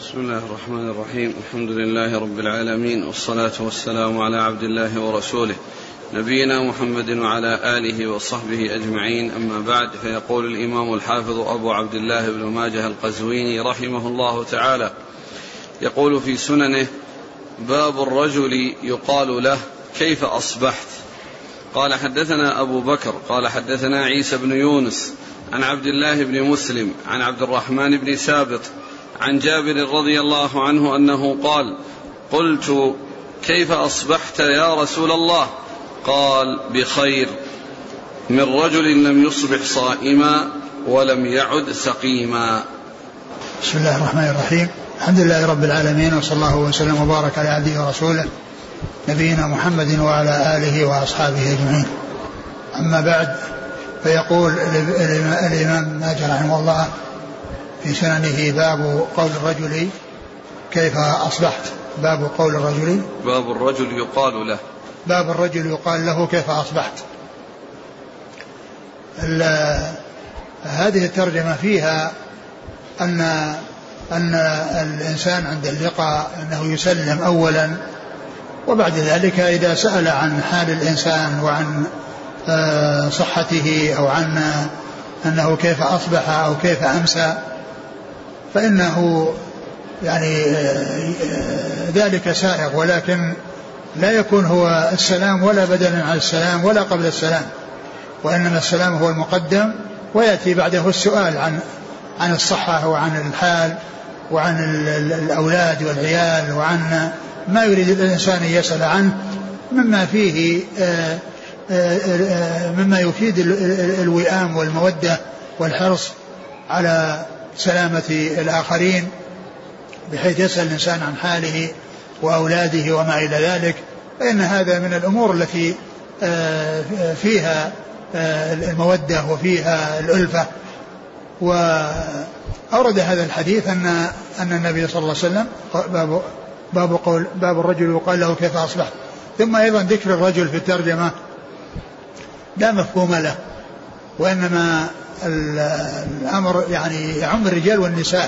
بسم الله الرحمن الرحيم. الحمد لله رب العالمين، والصلاة والسلام على عبد الله ورسوله نبينا محمد وعلى آله وصحبه أجمعين، أما بعد. فيقول الإمام الحافظ أبو عبد الله بن ماجه القزويني رحمه الله تعالى، يقول في سننه: باب الرجل يقال له كيف أصبحت. قال: حدثنا أبو بكر قال حدثنا عيسى بن يونس عن عبد الله بن مسلم عن عبد الرحمن بن سابط عن جابر رضي الله عنه أنه قال: قلت: كيف أصبحت يا رسول الله؟ قال: بخير، من رجل لم يصبح صائما ولم يعد سقيما. بسم الله الرحمن الرحيم. الحمد لله رب العالمين، وصلى الله وسلم وبارك على عبده ورسوله نبينا محمد وعلى آله وأصحابه أجمعين. أما بعد، فيقول الإمام ماجه رحمه الله في سننه: باب قول الرجل كيف أصبحت. باب قول الرجل، باب الرجل يقال له، باب الرجل يقال له كيف أصبحت. هذه الترجمة فيها أن الإنسان عند اللقاء أنه يسلم أولا، وبعد ذلك إذا سأل عن حال الإنسان وعن صحته أو عن أنه كيف أصبح أو كيف أمسى، فإنه يعني ذلك سائغ، ولكن لا يكون هو السلام ولا بدلا عن السلام ولا قبل السلام، وإنما السلام هو المقدم، ويأتي بعده السؤال عن الصحة وعن الحال وعن الأولاد والعيال وعن ما يريد الإنسان أن يسأل عنه مما فيه مما يفيد الوئام والمودة والحرص على سلامة الآخرين، بحيث يسأل الإنسان عن حاله وأولاده وما إلى ذلك. فإن هذا من الأمور التي فيها المودة وفيها الألفة. وأورد هذا الحديث أن النبي صلى الله عليه وسلم باب الرجل يقال له كيف أصبح. ثم أيضا ذكر الرجل في الترجمة لا مفهوم له، وإنما الأمر يعني يعم الرجال والنساء،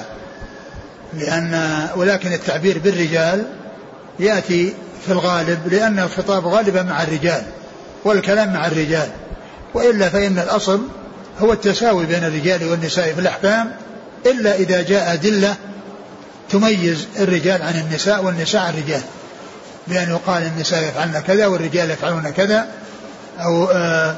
ولكن التعبير بالرجال يأتي في الغالب لأن الخطاب غالبا مع الرجال والكلام مع الرجال، وإلا فإن الأصل هو التساوي بين الرجال والنساء في الأحكام، إلا إذا جاء أدلة تميز الرجال عن النساء والنساء عن الرجال، بأن يقال النساء يفعلن كذا والرجال يفعلون كذا، أو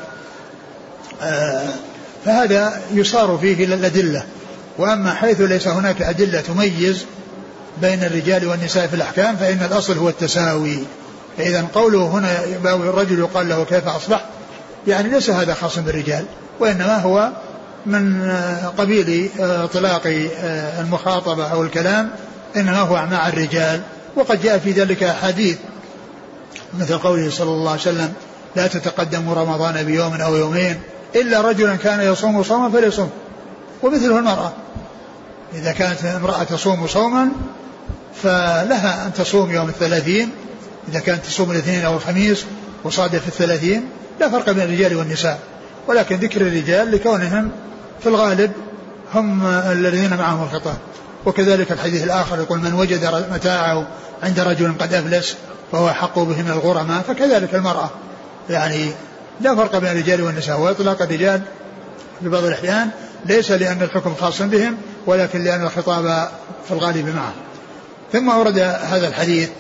فهذا يصار فيه الأدلة. وأما حيث ليس هناك أدلة تميز بين الرجال والنساء في الأحكام، فإن الأصل هو التساوي. فإذا قوله هنا باب الرجل يقال له كيف أصبح، يعني ليس هذا خاص بالرجال، وإنما هو من قبيل طلاق المخاطبة أو الكلام، إنما هو مع الرجال. وقد جاء في ذلك حديث مثل قوله صلى الله عليه وسلم: لا تتقدموا رمضان بيوم أو يومين إلا رجلا كان يصوم صوما فليصوم. ومثله المرأة، إذا كانت امرأة تصوم صوما فلها أن تصوم يوم 30، إذا كانت تصوم الاثنين أو الخميس وصادف 30، لا فرق بين الرجال والنساء، ولكن ذكر الرجال لكونهم في الغالب هم الذين معهم الخطاب. وكذلك الحديث الآخر يقول: من وجد متاعه عند رجل قد أفلس فهو حق به من الغرماء. فكذلك المرأة، يعني لا فرق بين الرجال والنساء، وإطلاق الرجال في بعض الأحيان ليس لأن الحكم خاص بهم، ولكن لأن الخطاب في الغالب معه. ثم أورد هذا الحديث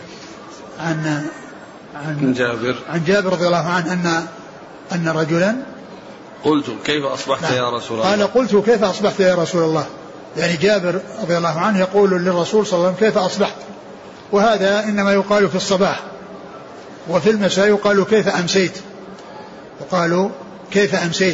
عن جابر رضي الله عنه أن رجلا: قلت كيف أصبحت يا رسول الله؟ قال: قلت كيف أصبحت يا رسول الله. يعني جابر رضي الله عنه يقول للرسول صلى الله عليه وسلم: كيف أصبحت. وهذا إنما يقال في الصباح، وفي المساء يقال كيف أمسيت، يقال كيف أمسيت.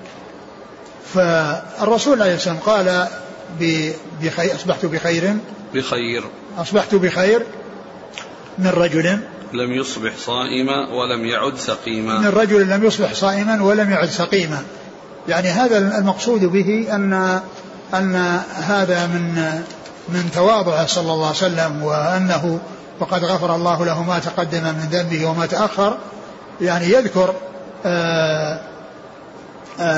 فالرسول عليه السلام قال بخير، أصبحت بخير، أصبحت بخير من رجل لم يصبح صائما ولم يعد سقيما، من رجل لم يصبح صائما ولم يعد سقيما. يعني هذا المقصود به أن هذا من تواضعه صلى الله عليه وسلم، وأنه وقد غفر الله له ما تقدم من ذنبه وما تأخر. يعني يذكر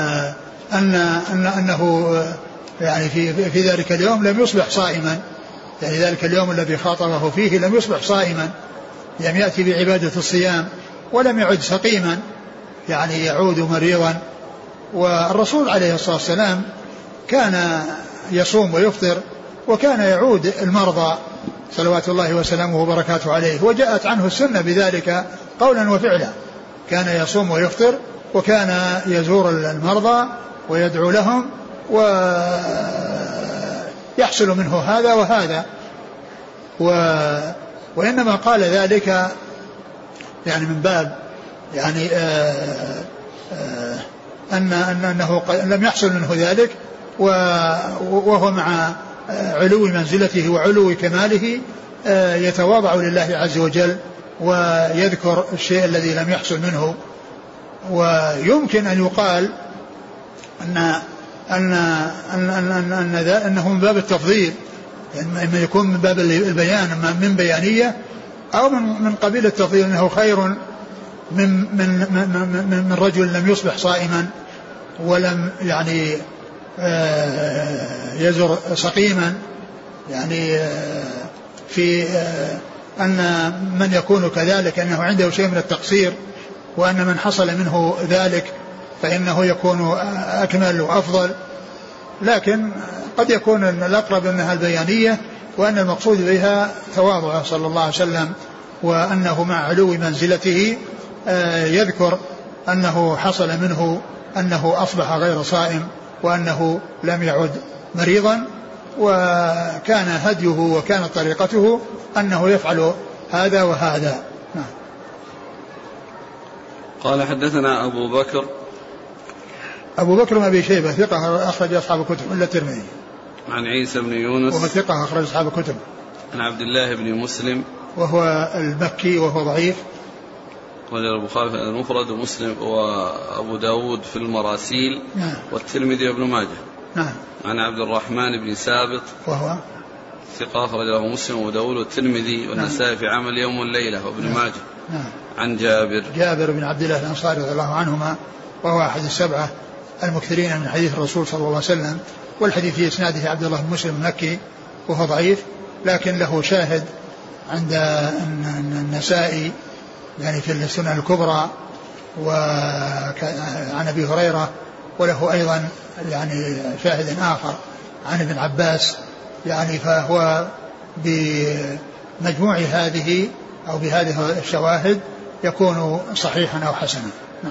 أنه يعني في ذلك اليوم لم يصبح صائما يعني ذلك اليوم الذي خاطبه فيه لم يصبح صائما، لم يأتي بعبادة الصيام، ولم يعد سقيما يعني يعود مريضا. والرسول عليه الصلاة والسلام كان يصوم ويفطر، وكان يعود المرضى صلوات الله وسلامه وبركاته عليه، وجاءت عنه السنة بذلك قولا وفعلا، كان يصوم ويفطر، وكان يزور المرضى ويدعو لهم، ويحصل منه هذا وهذا. وإنما قال ذلك يعني من باب يعني أنه لم يحصل منه ذلك، وهو مع علو منزلته وعلو كماله يتواضع لله عز وجل ويذكر الشيء الذي لم يحصل منه. ويمكن أن يقال أنه من باب التفضيل، إما يكون من باب البيان من بيانية، أو من قبيل التفضيل أنه خير من رجل لم يصبح صائما ولم يعني يزر سقيما، يعني في أن من يكون كذلك أنه عنده شيء من التقصير، وأن من حصل منه ذلك فإنه يكون أكمل وأفضل. لكن قد يكون الأقرب أنها البيانية، وأن المقصود بها تواضعه صلى الله عليه وسلم، وأنه مع علو منزلته يذكر أنه حصل منه أنه أصبح غير صائم، وأنه لم يعد مريضا، وكان هديه وكانت طريقته أنه يفعل هذا وهذا. قال حدثنا أبو بكر بن أبي شيبة ثقة أخرج أصحاب الكتب إلا الترمذي. عن عيسى بن يونس وهو ثقة أخرج أصحاب الكتب. عن عبد الله بن مسلم وهو المكي وهو ضعيف، رجل البخاري في المفرد ومسلم وأبو داود في المراسيل. نعم. والترمذي وابن ماجه. نعم. عن عبد الرحمن بن ثابت وهو ثقة أخرج له مسلم وأبو داود والترمذي والنسائي في عمل يوم والليلة وابن ماجه. نعم. عن جابر بن عبد الله الأنصاري رضي الله عنهما، وهو أحد السبعة المكثرين من حديث الرسول صلى الله عليه وسلم، والحديث في إسناده عبد الله بن مسلم المكي وهو ضعيف، لكن له شاهد عند النسائي يعني في السنن الكبرى وعن أبي هريرة، وله أيضا يعني شاهد آخر عن ابن عباس، يعني فهو بمجموع هذه أو بهذه الشواهد يكون صحيحا أو حسنا.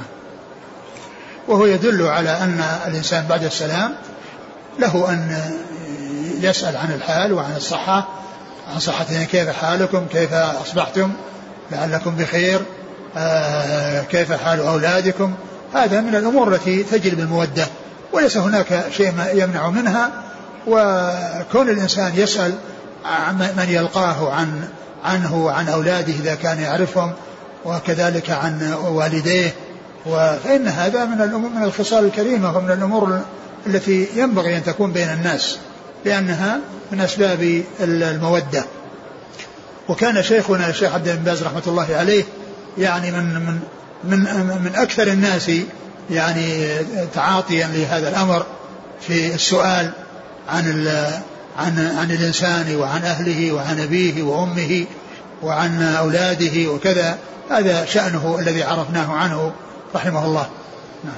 وهو يدل على أن الإنسان بعد السلام له أن يسأل عن الحال وعن الصحة، عن صحتهم، كيف حالكم، كيف أصبحتم، لعلكم بخير، كيف حال أولادكم. هذا من الأمور التي تجلب المودة، وليس هناك شيء يمنع منها. وكون الإنسان يسأل من يلقاه عنه وعن أولاده إذا كان يعرفهم، وكذلك عن والديه، فإن هذا من الخصال الكريمة ومن الأمور التي ينبغي أن تكون بين الناس، لأنها من أسباب المودة. وكان شيخنا الشيخ عبد الباز رحمة الله عليه يعني من أكثر الناس يعني تعاطيا لهذا الأمر في السؤال عن الإنسان وعن أهله وعن أبيه وأمه وعن أولاده وكذا. هذا شأنه الذي عرفناه عنه رحمه الله. نعم.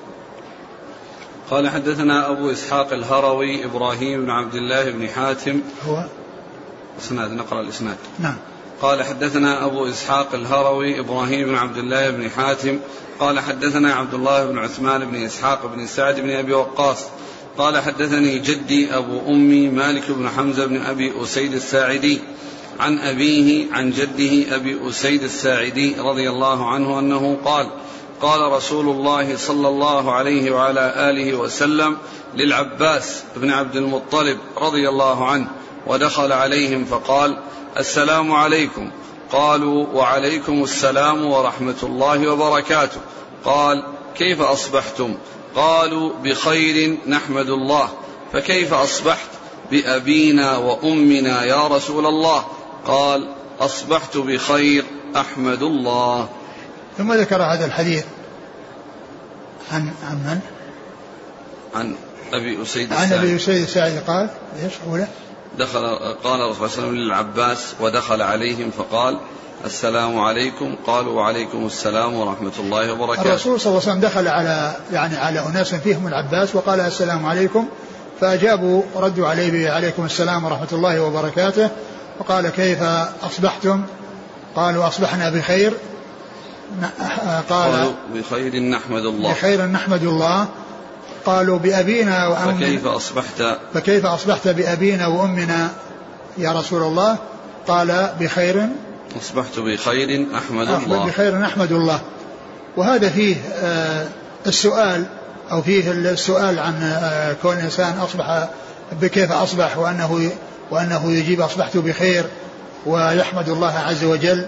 قال حدثنا أبو إسحاق الهروي إبراهيم بن عبد الله بن حاتم. هو إسناد، نقرأ الإسناد. نعم. قال حدثنا أبو إسحاق الهروي إبراهيم بن عبد الله بن حاتم قال حدثنا عبد الله بن عثمان بن إسحاق بن سعد بن أبي وقاص قال حدثني جدي أبو أمي مالك بن حمزة بن أبي أسيد الساعدي عن أبيه عن جده أبي أسيد الساعدي رضي الله عنه أنه قال قال رسول الله صلى الله عليه وعلى آله وسلم للعباس بن عبد المطلب رضي الله عنه ودخل عليهم فقال السلام عليكم. قالوا وعليكم السلام ورحمة الله وبركاته. قال كيف أصبحتم؟ قالوا بخير نحمد الله. فكيف أصبحت؟ بأبينا وأمنا يا رسول الله. قال أصبحت بخير أحمد الله. ثم ذكر هذا الحديث عن من؟ عن أبي أسيد الساعدي قال ايش أوله؟ قال الرسول صلى الله عليه وسلم للعباس ودخل عليهم فقال السلام عليكم، قالوا وعليكم السلام ورحمة الله وبركاته. الرسول صلى الله عليه وسلم دخل على أناس فيهم العباس وقال السلام عليكم، فأجابوا ردوا عليه عليكم السلام ورحمة الله وبركاته، وقال كيف أصبحتم؟ قالوا أصبحنا بخير. قالوا بخير نحمد الله. بخير نحمد الله. قالوا بأبينا وأمنا فكيف أصبحت بأبينا وأمنا يا رسول الله؟ قال بخير أصبحت بخير أحمد الله. بخير نحمد الله. وهذا فيه السؤال أو فيه السؤال عن كون الإنسان أصبح بكيف أصبح وأنه يجيب أصبحت بخير ويحمد الله عز وجل.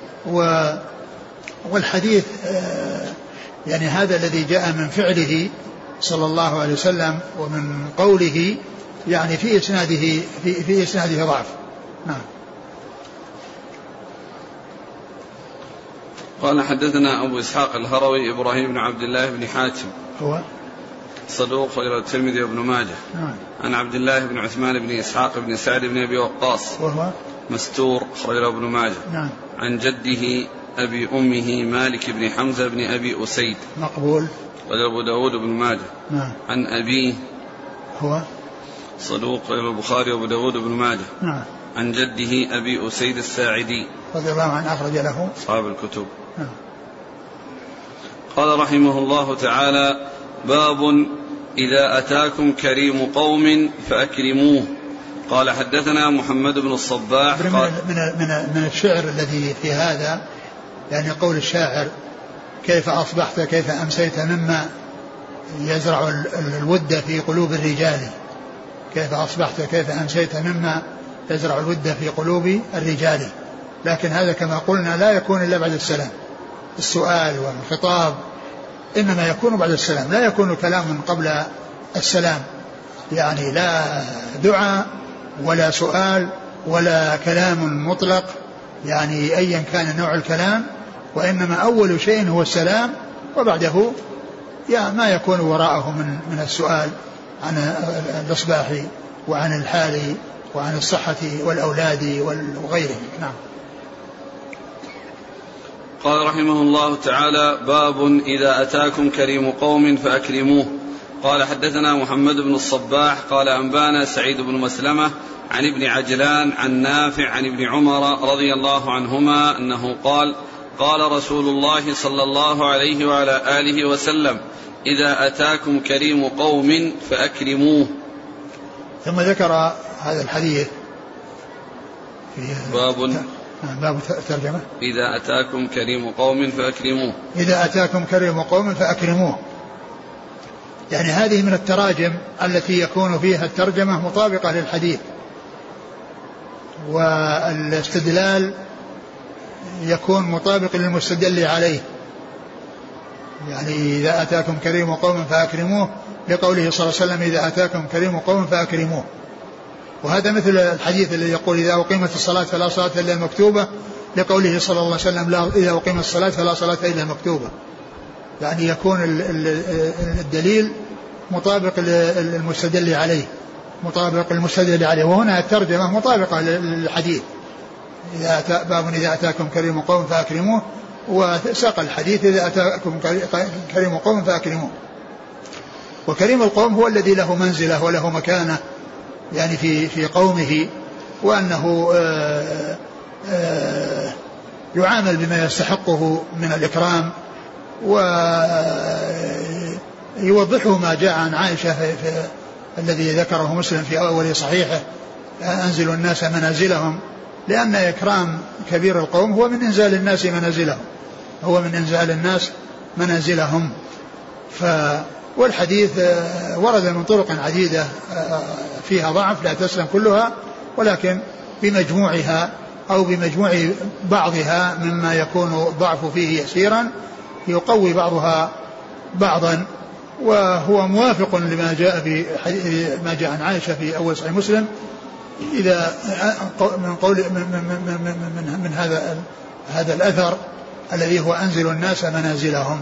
والحديث يعني هذا الذي جاء من فعله صلى الله عليه وسلم ومن قوله يعني في إسناده ضعف. نعم. قال حدثنا أبو إسحاق الهروي إبراهيم بن عبد الله بن حاتم هو صدوق خير الترمذي وابن ماجه. نعم. عن عبد الله بن عثمان بن إسحاق بن سعد بن أبي وقاص وهو مستور خير ابن ماجه. نعم. عن جده أبي أمه مالك بن حمزة بن أبي أسيد مقبول وأبو داود بن ماجه. نعم. عن أبيه هو صدوق خير البخاري وأبو داود بن ماجه. نعم. عن جده أبي أسيد الساعدي رضي الله عنه أخرج له أصحاب الكتب. نعم. قال رحمه الله تعالى باب إذا أتاكم كريم قوم فأكرموه. قال حدثنا محمد بن الصباح من الشعر الذي في هذا يعني قول الشاعر كيف أصبحت كيف أمسيت مما يزرع الود في قلوب الرجال. كيف أصبحت كيف أمسيت مما يزرع الود في قلوب الرجال. لكن هذا كما قلنا لا يكون إلا بعد السلام. السؤال والخطاب إنما يكون بعد السلام، لا يكون كلام قبل السلام، يعني لا دعاء ولا سؤال ولا كلام مطلق يعني أيا كان نوع الكلام، وإنما أول شيء هو السلام، وبعده ما يكون وراءه من السؤال عن الإصباح وعن الحال وعن الصحة والأولاد وغيره. نعم. قال رحمه الله تعالى باب إذا أتاكم كريم قوم فأكرموه. قال حدثنا محمد بن الصباح قال أنبانا سعيد بن مسلمة عن ابن عجلان عن نافع عن ابن عمر رضي الله عنهما أنه قال قال رسول الله صلى الله عليه وعلى آله وسلم إذا أتاكم كريم قوم فأكرموه. ثم ذكر هذا الحديث في باب ترجمة إذا أتاكم كريم قوم فأكرموه. إذا أتاكم كريم قوم فأكرموه، يعني هذه من التراجم التي يكون فيها الترجمة مطابقة للحديث، والاستدلال يكون مطابق للمستدل عليه. يعني إذا أتاكم كريم قوم فأكرموه لقوله صلى الله عليه وسلم إذا أتاكم كريم قوم فأكرموه. وهذا مثل الحديث الذي يقول إذا أقيمت الصلاة فلا صلاة إلا المكتوبة لقوله صلى الله عليه وسلم إذا أقيمت الصلاة فلا صلاة إلا المكتوبة. يعني يكون الدليل مطابق للمستدل عليه، مطابق المستدل عليه، وهنا الترجمة مطابقة للحديث باب إذا أتاكم كريم قوم فأكرموه، وساق الحديث إذا أتاكم كريم قوم فأكرموه. وكريم القوم هو الذي له منزلة وله مكانة يعني في قومه، وأنه يعامل بما يستحقه من الإكرام. ويوضحه ما جاء عن عائشة في الذي ذكره مسلم في أول صحيحه أنزل الناس منازلهم، لأن إكرام كبير القوم هو من إنزال الناس منازلهم، هو من إنزال الناس منازلهم. والحديث ورد من طرق عديدة فيها ضعف لا تسلم كلها، ولكن بمجموعها أو بمجموع بعضها مما يكون الضعف فيه يسيرا يقوي بعضها بعضا. وهو موافق لما جاء ما جاء عن عائشة في أول صحيح مسلم إذا من قول من هذا الأثر الذي هو أنزل الناس منازلهم.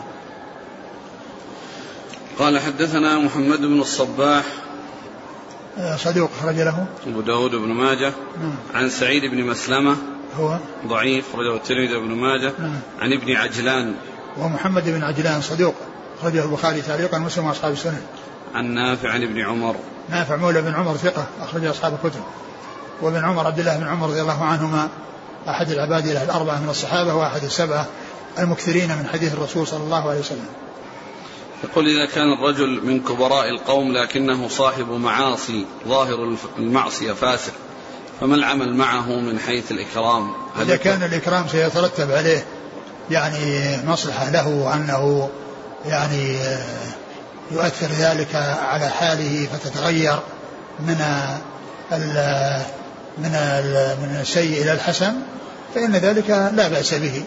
قال حدثنا محمد بن الصباح صدوق أخرج له أبو داود بن ماجه. عن سعيد بن مسلمة هو ضعيف أخرجه الترمذي وابن ماجه. عن ابن عجلان ومحمد بن عجلان صدوق أخرجه البخاري تعليقا ومسلم وأصحاب السنن. عن نافع عن ابن عمر. نافع مولى بن عمر ثقة أخرج أصحاب الكتب. وابن عمر عبد الله بن عمر رضي الله عنهما أحد العباد الأربعة من الصحابة وأحد السبعة المكثرين من حديث الرسول صلى الله عليه وسلم. يقول إذا كان الرجل من كبراء القوم لكنه صاحب معاصي ظاهر المعصية فاسق فما العمل معه من حيث الإكرام؟ إذا كان الإكرام سيترتب عليه يعني مصلحة له وأنه يعني يؤثر ذلك على حاله فتتغير من السيء إلى الحسن فإن ذلك لا بأس به.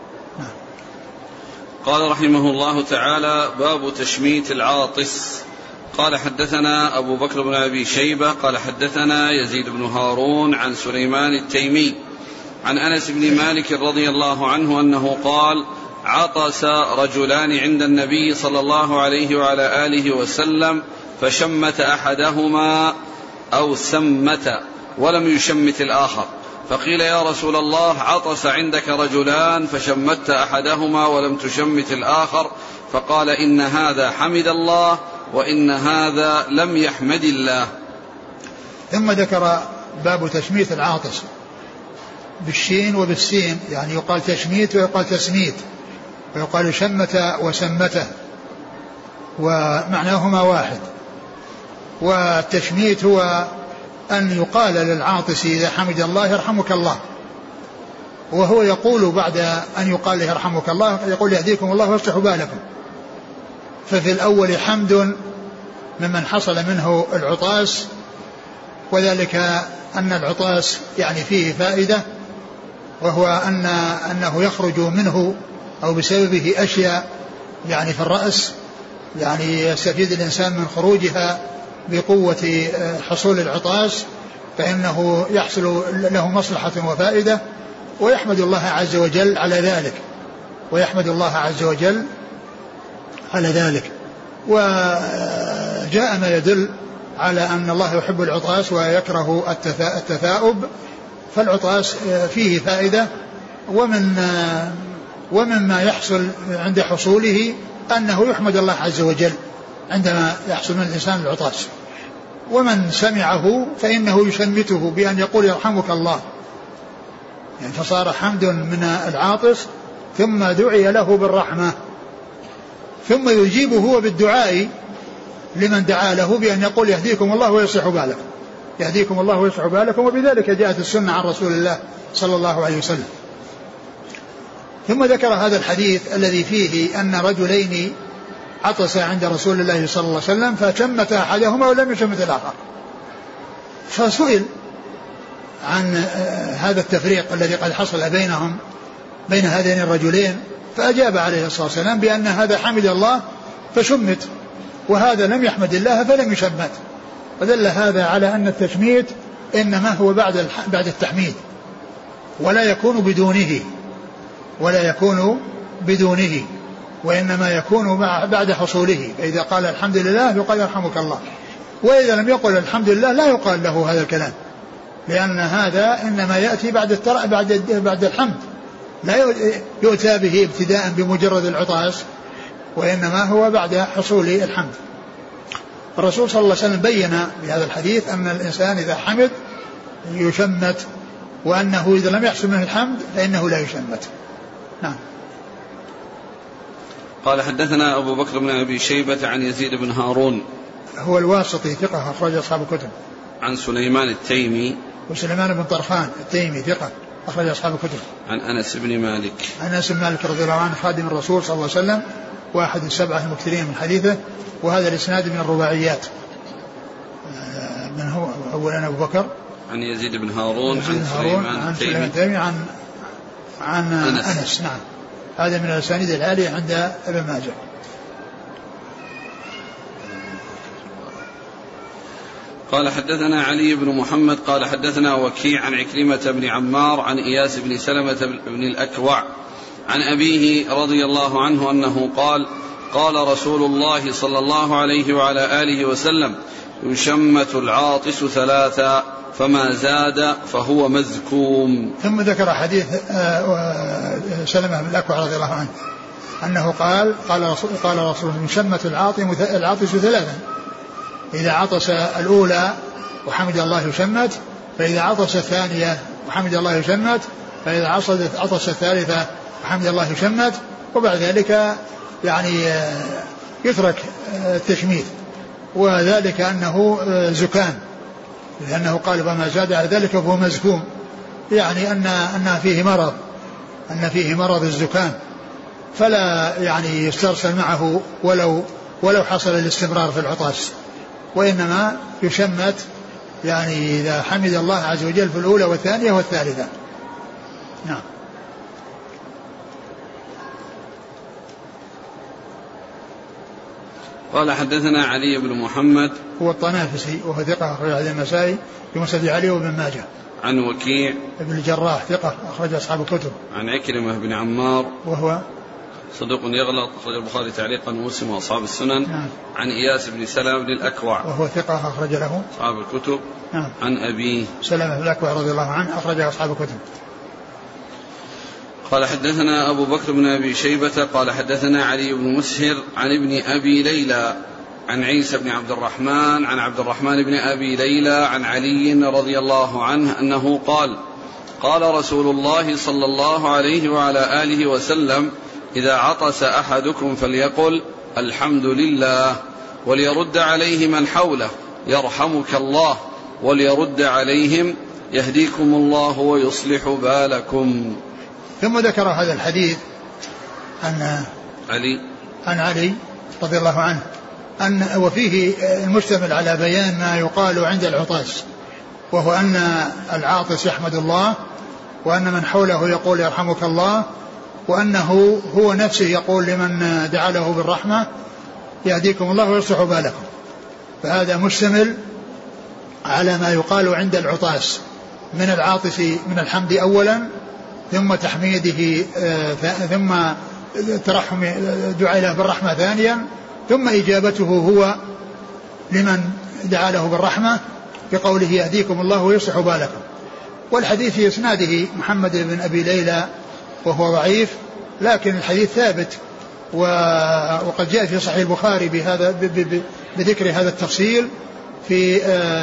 قال رحمه الله تعالى باب تشميت العاطس. قال حدثنا أبو بكر بن أبي شيبة قال حدثنا يزيد بن هارون عن سليمان التيمي عن أنس بن مالك رضي الله عنه أنه قال عطس رجلان عند النبي صلى الله عليه وعلى آله وسلم فشمت أحدهما أو سمت ولم يشمت الآخر فقيل يا رسول الله عطس عندك رجلان فشمت أحدهما ولم تشمت الآخر فقال إن هذا حمد الله وإن هذا لم يحمد الله. ثم ذكر باب تشميت العاطس بالشين وبالسين يعني يقال تشميت ويقال تسميت ويقال شمت وسمته ومعناهما واحد. والتشميت هو أن يقال للعاطس إذا حمد الله يرحمك الله وهو يقول بعد أن يقال له يرحمك الله يقول يهديكم الله ويصلح بالكم. ففي الأول حمد ممن حصل منه العطاس وذلك أن العطاس يعني فيه فائدة وهو أنه يخرج منه أو بسببه أشياء يعني في الرأس يعني يستفيد الإنسان من خروجها بقوة حصول العطاس فإنه يحصل له مصلحة وفائدة ويحمد الله عز وجل على ذلك وجاء ما يدل على أن الله يحب العطاس ويكره التثاؤب فالعطاس فيه فائدة ومما يحصل عند حصوله أنه يحمد الله عز وجل عندما يحصل من الإنسان العطاس. ومن سمعه فإنه يشمته بأن يقول يرحمك الله يعني فصار حمد من العاطس ثم دعي له بالرحمة ثم يجيب هو بالدعاء لمن دعا له بأن يقول يهديكم الله ويصلح بالكم وبذلك جاءت السنة عن رسول الله صلى الله عليه وسلم. ثم ذكر هذا الحديث الذي فيه أن رجلين عطس عند رسول الله صلى الله عليه وسلم فشمت أحدهما ولم يشمت الآخر فسئل عن هذا التفريق الذي قد حصل بين هذين الرجلين فأجاب عليه الصلاة والسلام بأن هذا حمد الله فشمت وهذا لم يحمد الله فلم يشمت ودل هذا على أن التشميت إنما هو بعد التحميد ولا يكون بدونه وإنما يكون بعد حصوله. فإذا قال الحمد لله يقال يرحمك الله وإذا لم يقل الحمد لله لا يقال له هذا الكلام لأن هذا إنما يأتي بعد الحمد لا يؤتى به ابتداء بمجرد العطاس وإنما هو بعد حصول الحمد. الرسول صلى الله عليه وسلم بين بهذا الحديث أن الإنسان إذا حمد يشمت وأنه إذا لم يحصل منه الحمد فإنه لا يشمت. نعم. قال حدثنا أبو بكر بن أبي شيبة عن يزيد بن هارون هو الواسطي ثقة أخرج أصحاب الكتب. عن سليمان التيمي وسليمان بن طرخان التيمي ثقة أخرج أصحاب الكتب. عن أنس بن مالك رضي الله عنه خادم الرسول صلى الله عليه وسلم واحد السبعة المكثرين من حديثه وهذا الإسناد من الرباعيات. من هو أولا أبو بكر عن يزيد بن هارون عن سليمان التيمي عن أنس. نعم هذا من الأسانيد العالية عند ابن ماجه. قال حدثنا علي بن محمد قال حدثنا وكيع عن عكرمة بن عمار عن إياس بن سلمة بن الأكوع عن أبيه رضي الله عنه أنه قال قال رسول الله صلى الله عليه وعلى آله وسلم يشمت العاطس 3 فما زاد فهو مزكوم. ثم ذكر حديث سلمة بن الأكوع رضي الله عنه أنه قال رسول يشمت العاطس 3 إذا عطس الأولى وحمد الله يشمت، فإذا عطس الثانية وحمد الله يشمت، فإذا عطس الثالثة وحمد الله يشمت، وبعد ذلك يعني يترك التشميت، وذلك أنه زكام، لأنه قال وما زاد على ذلك فهو مزكوم، يعني أن فيه مرض الزكام، فلا يعني يسترسل معه ولو حصل الاستمرار في العطاس، وإنما يشمت يعني إذا حمد الله عز وجل في الأولى والثانية والثالثة. نعم. قال حدثنا علي بن محمد هو الطنافسي وهو ثقة أخرج حديث النسائي في مسند علي وابن ماجه. عن وكيع ابن الجراح ثقة أخرج أصحاب الكتب. عن عكرمة بن عمار وهو صدوق يغلط أخرج البخاري تعليقا ومسلم وأصحاب السنن. نعم. عن إياس بن سلمة بن الأكوع وهو ثقة أخرج له أصحاب الكتب. نعم. عن أبيه سلمة بن الأكوع رضي الله عنه أخرج أصحاب الكتب. قال حدثنا أبو بكر بن أبي شيبة قال حدثنا علي بن مسهر عن ابن أبي ليلى عن عيسى بن عبد الرحمن عن عبد الرحمن بن أبي ليلى عن علي رضي الله عنه أنه قال رسول الله صلى الله عليه وعلى آله وسلم إذا عطس أحدكم فليقل الحمد لله وليرد عليه من حوله يرحمك الله وليرد عليهم يهديكم الله ويصلح بالكم. ثم ذكر هذا الحديث عن علي رضي الله عنه وفيه المشتمل على بيان ما يقال عند العطاس، وهو أن العاطس يحمد الله، وأن من حوله يقول يرحمك الله، وأنه هو نفسه يقول لمن دعا له بالرحمة يهديكم الله ويصلح بالكم. فهذا مشتمل على ما يقال عند العطاس من العاطس من الحمد أولا، ثم تحميده، ثم ترحم دعاء له بالرحمة ثانيا، ثم إجابته هو لمن دعا له بالرحمة بقوله يهديكم الله ويصلح بالكم. والحديث في إسناده محمد بن أبي ليلى وهو ضعيف، لكن الحديث ثابت، وقد جاء في صحيح البخاري بذكر هذا التفصيل في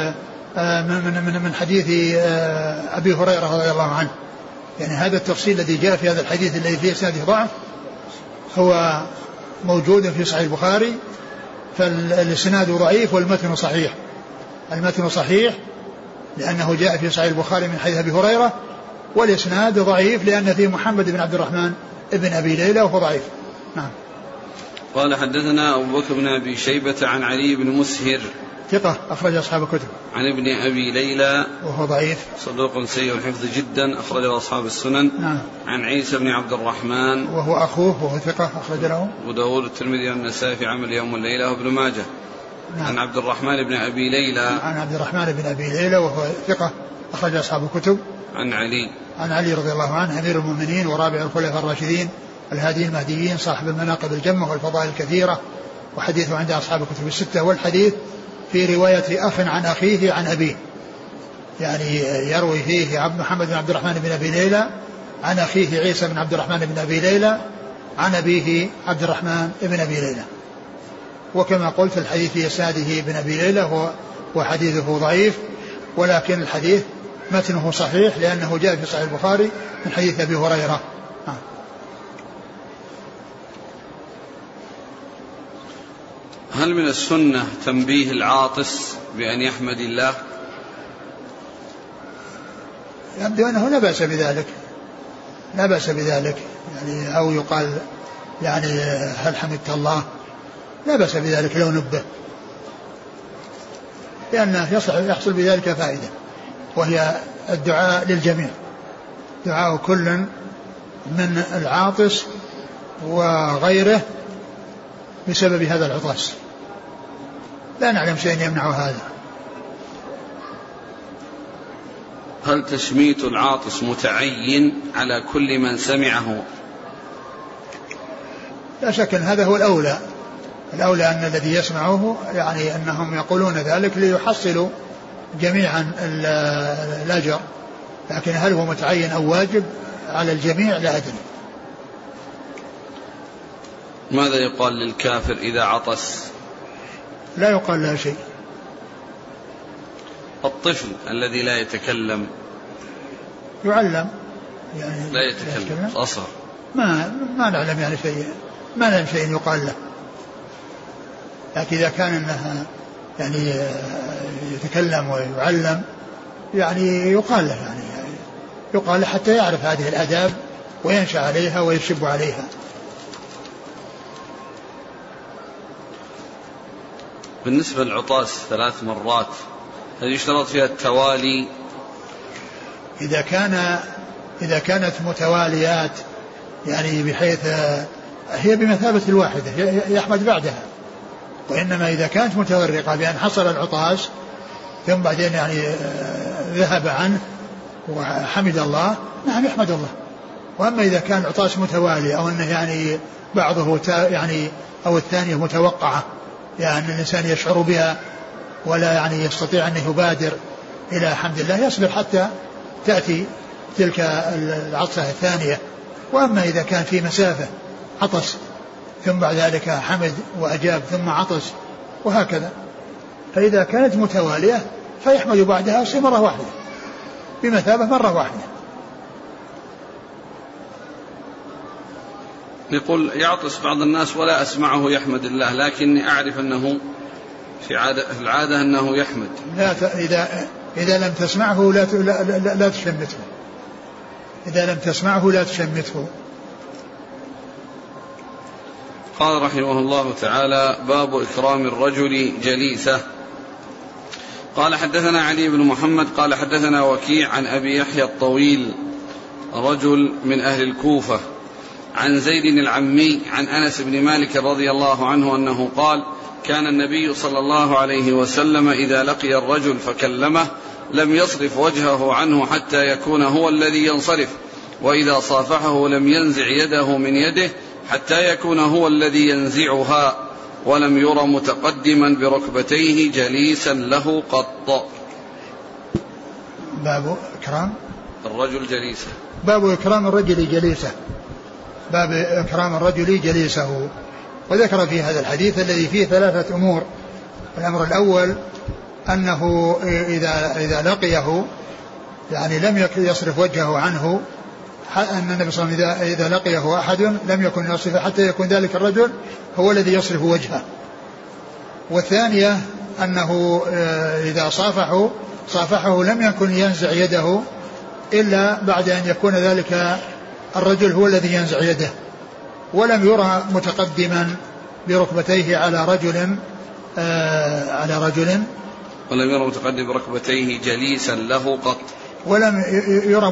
من حديث أبي هريرة رضي الله عنه. يعني هذا التفصيل الذي جاء في هذا الحديث الذي فيه إسناده ضعف هو موجود في صحيح البخاري، فالإسناد ضعيف والمتن صحيح. المتن صحيح لأنه جاء في صحيح البخاري من حديث أبي هريرة، والإسناد ضعيف لأن فيه محمد بن عبد الرحمن ابن أبي ليلى وهو ضعيف. نعم. قال حدثنا أبو بكر بن أبي شيبة عن علي بن مسهر ثقة أخرج أصحاب الكتب. عن ابن أبي ليلى وهو ضعيف صدوق سيء الحفظ جدا أخرج أصحاب السنن. نعم. عن عيسى بن عبد الرحمن وهو أخوه وهو ثقة أخرج له أبو داود الترمذي والنسائي في عمل يوم والليلة وابن ماجه. نعم. عن عبد الرحمن بن أبي ليلى عن عبد الرحمن بن أبي ليلى وهو ثقة أخرج أصحاب الكتب. عن علي رضي الله عنه أمير المؤمنين ورابع الخلفاء الراشدين الهاديين المهديين صاحب المناقب الجمة والفضائل الكثيرة، وحديثه عند أصحاب الكتب الستة. والحديث في رواية أخ عن أخيه عن أبيه، يعني يروي فيه عبد محمد بن عبد الرحمن بن أبي ليلى عن أخيه عيسى بن عبد الرحمن بن أبي ليلى عن أبيه عبد الرحمن بن أبي ليلى. وكما قلت الحديث في إسناده بن أبي ليلى وحديثه ضعيف، ولكن الحديث متنه صحيح لأنه جاء في صحيح البخاري من حديث أبي هريرة. هل من السنة تنبيه العاطس بأن يحمد الله؟ يبدو أنه لا بأس بذلك، لا بأس بذلك، يعني أو يقال يعني هل حمدت الله، لا بأس بذلك لو نبه، لأنه يحصل بذلك فائدة، وهي الدعاء للجميع، دعاء كل من العاطس وغيره بسبب هذا العطاس، لا نعلم شيء يمنع هذا. هل تشميت العاطس متعين على كل من سمعه؟ لا شك أن هذا هو الأولى، الأولى أن الذي يسمعه يعني أنهم يقولون ذلك ليحصلوا جميعا الأجر، لكن هل هو متعين أو واجب على الجميع لا أدري. ماذا يقال للكافر إذا عطس؟ لا يقال له شيء. الطفل الذي لا يتكلم يعلم يعني لا يتكلم أصغر ما نعلم يعني شيء، ما نعلم شيء يقال له، لكن إذا كان أنها يعني يتكلم ويعلم يعني يقال له، يعني يقال له حتى يعرف هذه الآداب وينشأ عليها ويشب عليها. بالنسبة للعطاس 3 مرات هل يشترط فيها التوالي؟ إذا كانت متواليات يعني بحيث هي بمثابة الواحدة يحمد بعدها، وإنما إذا كانت متفرقة بأن حصل العطاس ثم بعدين يعني ذهب عنه وحمد الله، نعم يحمد الله. وأما إذا كان العطاس متوالي أو أنه يعني بعضه يعني أو الثانية متوقعة، يعني الإنسان يشعر بها ولا يعني يستطيع أن يبادر إلى حمد الله، يصبر حتى تأتي تلك العطسة الثانية. وأما إذا كان في مسافة عطس ثم بعد ذلك حمد وأجاب ثم عطس وهكذا، فإذا كانت متوالية فيحمد بعدها يصير مرة واحدة بمثابة مرة واحدة. يقول يعطس بعض الناس ولا أسمعه يحمد الله، لكني أعرف أنه في العادة أنه يحمد. إذا لم تسمعه لا تشمته، إذا لم تسمعه لا تشمته. قال رحمه الله تعالى: باب إكرام الرجل جليسه. قال حدثنا علي بن محمد قال حدثنا وكيع عن أبي يحيى الطويل رجل من أهل الكوفة عن زيد العمي عن أنس بن مالك رضي الله عنه أنه قال: كان النبي صلى الله عليه وسلم إذا لقي الرجل فكلمه لم يصرف وجهه عنه حتى يكون هو الذي ينصرف، وإذا صافحه لم ينزع يده من يده حتى يكون هو الذي ينزعها، ولم ير متقدما بركبتيه جليسا له قط. باب إكرام الرجل جليسه. باب إكرام الرجل جليسه. باب إكرام الرجل جليسه. وذكر في هذا الحديث الذي فيه 3 أمور. الأمر الأول أنه إذا لقيه يعني لم يصرف وجهه عنه، أن النبي صلى الله عليه وسلم إذا لقيه أحد لم يكن يصرف حتى يكون ذلك الرجل هو الذي يصرف وجهه. والثانية أنه إذا صافحه لم يكن ينزع يده إلا بعد أن يكون ذلك الرجل هو الذي ينزع يده، ولم يرى متقدما بركبتيه على رجل ولم يرى متقدم بركبتيه جليسا له قط. ولم يرى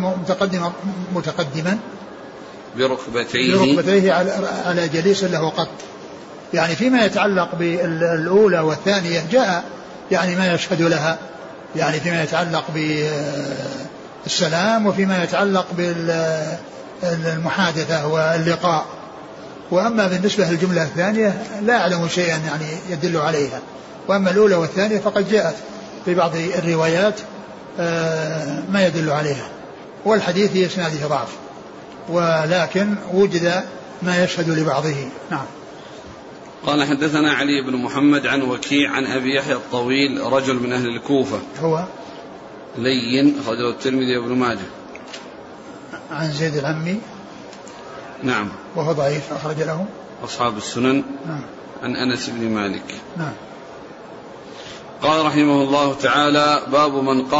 متقدما بركبتيه على جليس له قط. يعني فيما يتعلق بالأولى والثانية جاء يعني ما يشهد لها، يعني فيما يتعلق بالسلام وفيما يتعلق بالمحادثة واللقاء. وأما بالنسبة للجملة الثانية لا أعلم شيئا يعني يدل عليها. وأما الأولى والثانية فقد جاءت في بعض الروايات ما يدل عليها، والحديث في إسناده ضعف، ولكن وجد ما يشهد لبعضه. نعم. قال حدثنا علي بن محمد عن وكيع عن أبي يحيى الطويل رجل من أهل الكوفة هو لين أخرجه الترمذي وابن ماجه. عن زيد العمي نعم وهو ضعيف أخرج له أصحاب السنن. نعم. عن أنس بن مالك. نعم. قال رحمه الله تعالى: باب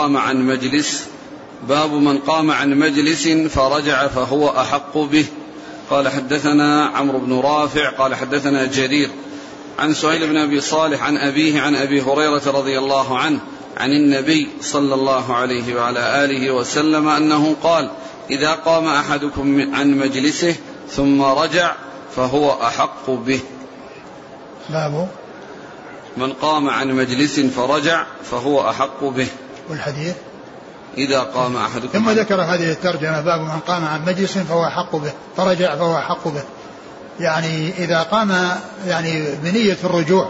من قام عن مجلس فرجع فهو أحق به. قال حدثنا عمرو بن رافع قال حدثنا جرير عن سهيل بن أبي صالح عن أبيه عن أبي هريرة رضي الله عنه عن النبي صلى الله عليه وعلى آله وسلم أنه قال: إذا قام أحدكم عن مجلسه ثم رجع فهو أحق به. باب من قام عن مجلس فرجع فهو أحق به. والحديث إذا قام أحدكم ثم ذكر هذه الترجمة: باب من قام عن مجلس فهو أحق به، فرجع فهو أحق به. يعني إذا قام يعني بنية الرجوع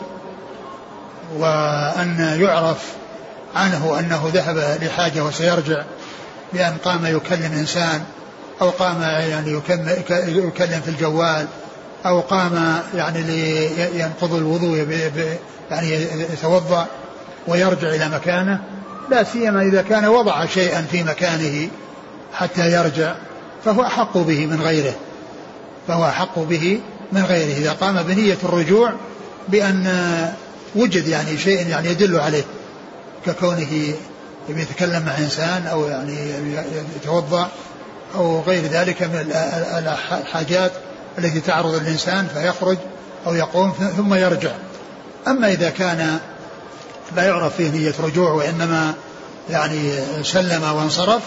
وأن يعرف عنه أنه ذهب لحاجة وسيرجع، بأن قام يكلم إنسان أو قام يعني يكلم في الجوال أو قام يعني لينقض الوضوء يعني يتوضأ ويرجع إلى مكانه، لا سيما إذا كان وضع شيئا في مكانه حتى يرجع فهو أحق به من غيره، إذا قام بنية الرجوع بأن وجد يعني شيء يعني يدل عليه ككونه يتكلم مع إنسان أو يعني يتوضأ أو غير ذلك من الحاجات التي تعرض الإنسان فيخرج أو يقوم ثم يرجع. أما إذا كان لا يعرف فيه نية رجوع وإنما يعني سلم وانصرف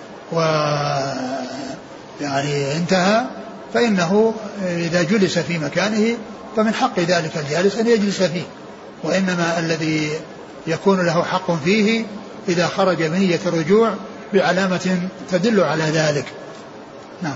ويعني انتهى، فإنه إذا جلس في مكانه فمن حق ذلك الجالس أن يجلس فيه، وإنما الذي يكون له حق فيه إذا خرج بنية الرجوع بعلامة تدل على ذلك. نعم.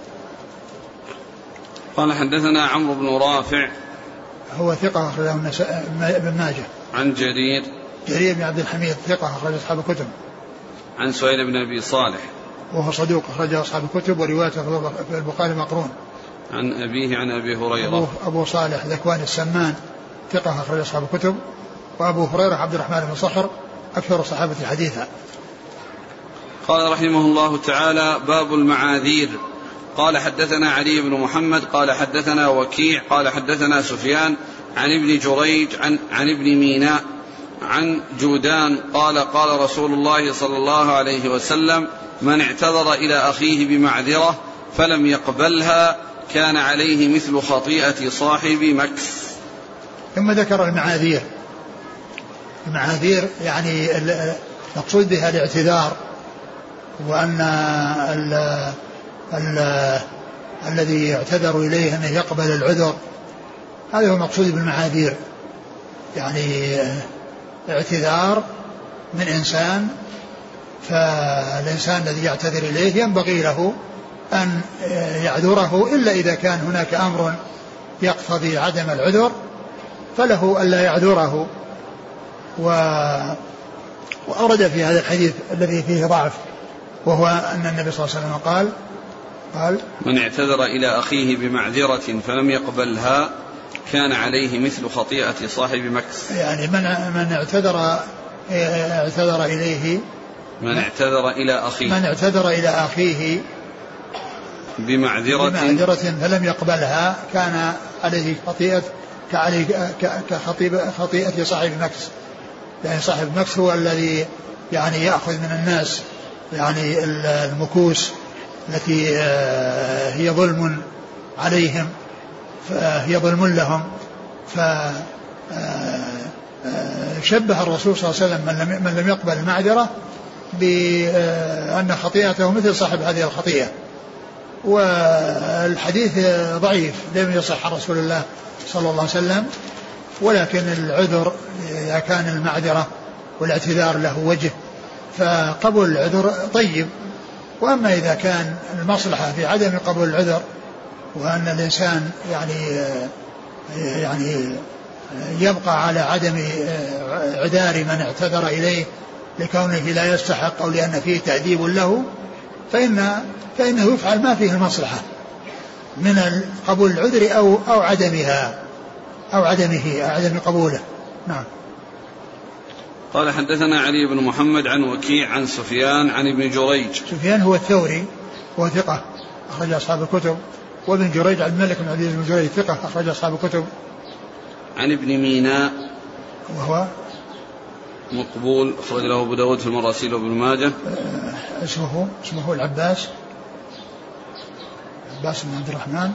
قال حدثنا عمرو بن رافع هو ثقة أخرجه ابن ماجه. عن جرير بن عبد الحميد ثقة أخرج أصحاب الكتب. عن سهيل بن أبي صالح وهو صدوق أخرج أصحاب الكتب وروايته في البخاري مقرون. عن أبيه عن أبي هريرة أبو صالح ذكوان السمان ثقة أخرج أصحاب الكتب. وأبو هريرة عبد الرحمن بن صخر أكثر الصحابة حديثا. قال رحمه الله تعالى: باب المعاذير. قال حدثنا علي بن محمد قال حدثنا وكيع قال حدثنا سفيان عن ابن جريج عن ابن ميناء عن جودان قال قال رسول الله صلى الله عليه وسلم: من اعتذر إلى أخيه بمعذرة فلم يقبلها كان عليه مثل خطيئة صاحب مكث. ثم ذكر المعاذير. المعاذير يعني مقصود بها الاعتذار، وأن الذي يعتذر إليه أنه يقبل العذر، هذا هو المقصود بالمعاذير، يعني اعتذار من إنسان، فالإنسان الذي يعتذر إليه ينبغي له أن يعذره إلا إذا كان هناك أمر يقتضي عدم العذر فله ألا يعذره. وأورد في هذا الحديث الذي فيه ضعف، وهو أن النبي صلى الله عليه وسلم قال: من اعتذر إلى أخيه بمعذرة فلم يقبلها كان عليه مثل خطيئة صاحب مكث. يعني من اعتذر إليه، من اعتذر إلى أخيه بمعذرة فلم يقبلها كان عليه خطيئة صاحب مكث. يعني صاحب مكث هو الذي يعني يأخذ من الناس يعني المكوس التي هي ظلم عليهم، فهي ظلم لهم. فشبه الرسول صلى الله عليه وسلم من لم يقبل المعذرة بأن خطيئته مثل صاحب هذه الخطيئة. والحديث ضعيف لم يصح عن رسول الله صلى الله عليه وسلم، ولكن العذر إذا كان المعذرة والاعتذار له وجه فقبول العذر طيب. وأما إذا كان المصلحة في عدم قبول العذر وأن الإنسان يعني يبقى على عدم عذار من اعتذر إليه لكونه لا يستحق أو لأن فيه تأديب له، فإنه يفعل ما فيه المصلحة من قبول العذر أو عدم قبوله. نعم. قال حدثنا علي بن محمد عن وكيع عن سفيان عن ابن جريج. سفيان هو الثوري وهو ثقة أخرج أصحاب الكتب. وابن جريج عبد الملك بن عزيز بن جريج ثقة أخرج أصحاب الكتب. عن ابن ميناء وهو مقبول أخرج له أبو داود في المراسيل وابن ماجه. اسمه العباس بن عبد الرحمن،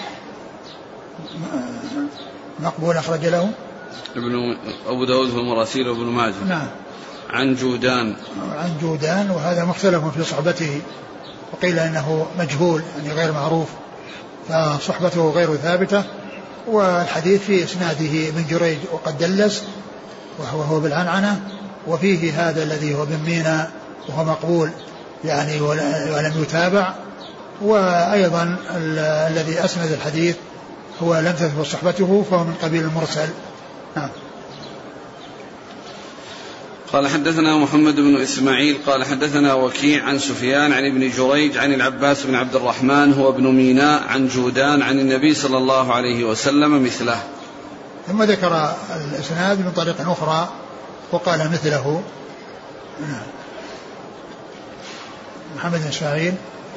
مقبول أخرج له أبو داود في المراسيل وابن ماجه. نعم. عن جودان وهذا مختلف في صحبته، وقيل إنه مجهول يعني غير معروف، فصحبته غير ثابتة. والحديث في إسناده ابن جريج وقد دلس وهو بالعنعنة، وفيه هذا الذي هو بن ميناء وهو مقبول يعني ولم يتابع. وأيضا الذي أسند الحديث هو لم تثبت صحبته فهو من قبيل المرسل. نعم. قال حدثنا محمد بن إسماعيل قال حدثنا وكيع عن سفيان عن ابن جريج عن العباس بن عبد الرحمن هو ابن ميناء عن جودان عن النبي صلى الله عليه وسلم مثله. ثم ذكر الإسناد من طريق أخرى وقال مثله. محمد بن إسماعيل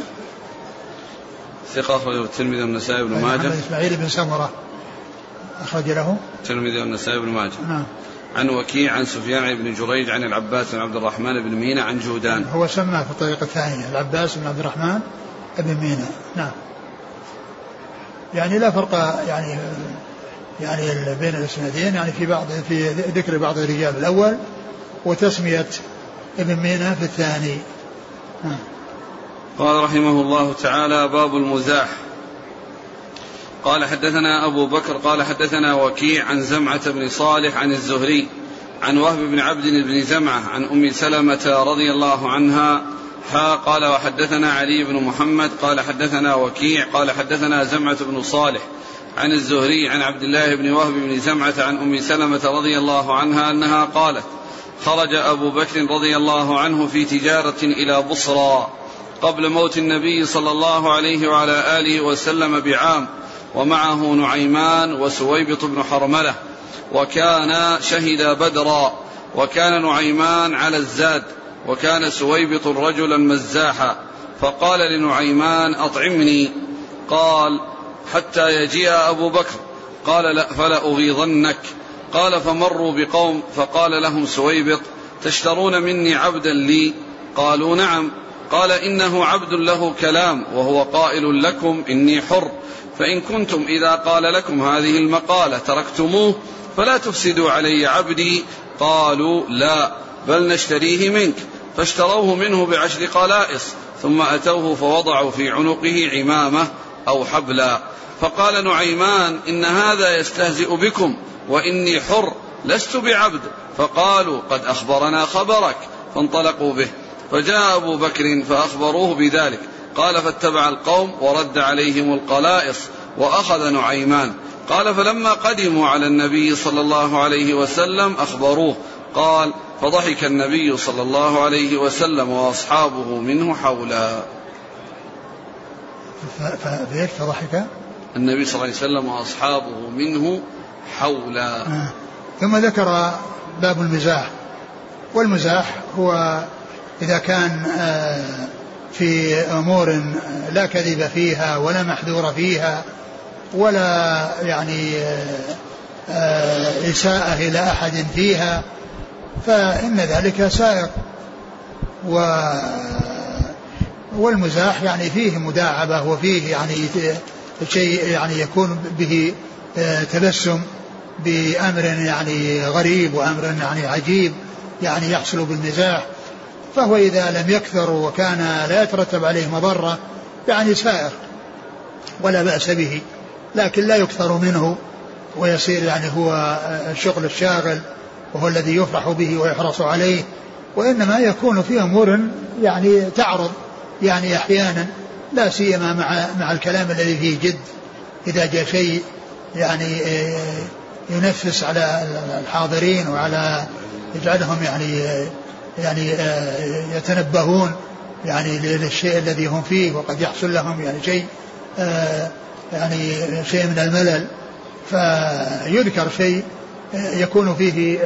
ثقة أخرجه الترمذي والنسائي بن ماجه. محمد بن إسماعيل بن سمرة أخرج له الترمذي والنسائي بن ماجه. نعم. عن وكيع عن سفيان عن ابن جريج عن العباس بن عبد الرحمن بن ميناء عن جودان. هو سمى في الطريقة الثانية العباس بن عبد الرحمن بن ميناء. نعم. يعني لا فرق يعني بين الاسنادين، يعني في ذكر بعض الرجال الأول وتسمية ابن ميناء في الثاني. قال رحمه الله تعالى: باب المزاح. قال حدثنا أبو بكر قال حدثنا وكيع عن زمعة بن صالح عن الزهري عن وهب بن عبد بن زمعة عن أم سلمة رضي الله عنها قال وحدثنا علي بن محمد قال حدثنا وكيع قال حدثنا زمعة بن صالح عن الزهري عن عبد الله بن وهب بن زمعة عن أم سلمة رضي الله عنها أنها قالت: خرج أبو بكر رضي الله عنه في تجارة إلى بصرى قبل موت النبي صلى الله عليه وعلى آله وسلم بعام، ومعه نعيمان وسويبط بن حرملة، وكان شهد بدرا، وكان نعيمان على الزاد، وكان سويبط رجلا مزاحا، فقال لنعيمان: أطعمني. قال: حتى يجيء أبو بكر. قال: لا، فلا أغيظنك. قال: فمروا بقوم فقال لهم سويبط: تشترون مني عبدا لي؟ قالوا: نعم. قال: إنه عبد له كلام، وهو قائل لكم إني حر، فإن كنتم إذا قال لكم هذه المقالة تركتموه فلا تفسدوا علي عبدي. قالوا: لا، بل نشتريه منك. فاشتروه منه ب10 قلائص، ثم أتوه فوضعوا في عنقه عمامة أو حبلا، فقال نعيمان: إن هذا يستهزئ بكم، وإني حر لست بعبد. فقالوا: قد أخبرنا خبرك. فانطلقوا به، فجاء أبو بكر فأخبروه بذلك. قال: فاتبع القوم ورد عليهم القلائص وأخذ نعيمان. قال: فلما قدموا على النبي صلى الله عليه وسلم أخبروه. قال: فضحك النبي صلى الله عليه وسلم وأصحابه منه حولا. فضحك النبي صلى الله عليه وسلم وأصحابه منه حولا. ثم ذكر باب المزاح. والمزاح هو إذا كان في أمور لا كذب فيها ولا محذور فيها ولا يعني إساءة إلى أحد فيها، فإن ذلك سائر. والمزاح يعني فيه مداعبة، وفيه يعني شيء يعني يكون به تبسم بأمر يعني غريب وأمر يعني عجيب يعني يحصل بالمزاح، فهو إذا لم يكثر وكان لا يترتب عليه مضرة يعني سائر ولا بأس به، لكن لا يكثر منه ويصير يعني هو الشغل الشاغل وهو الذي يفرح به ويحرص عليه، وإنما يكون في أمور يعني تعرض يعني أحيانا، لا سيما مع الكلام الذي فيه جد، إذا جاء شيء يعني ينفس على الحاضرين وعلى يجعلهم يعني يتنبهون يعني للشيء الذي هم فيه، وقد يحصل لهم يعني شيء من الملل، فيذكر شيء يكون فيه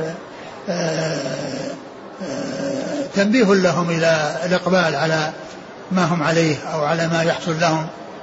تنبيه لهم إلى الإقبال على ما هم عليه أو على ما يحصل لهم.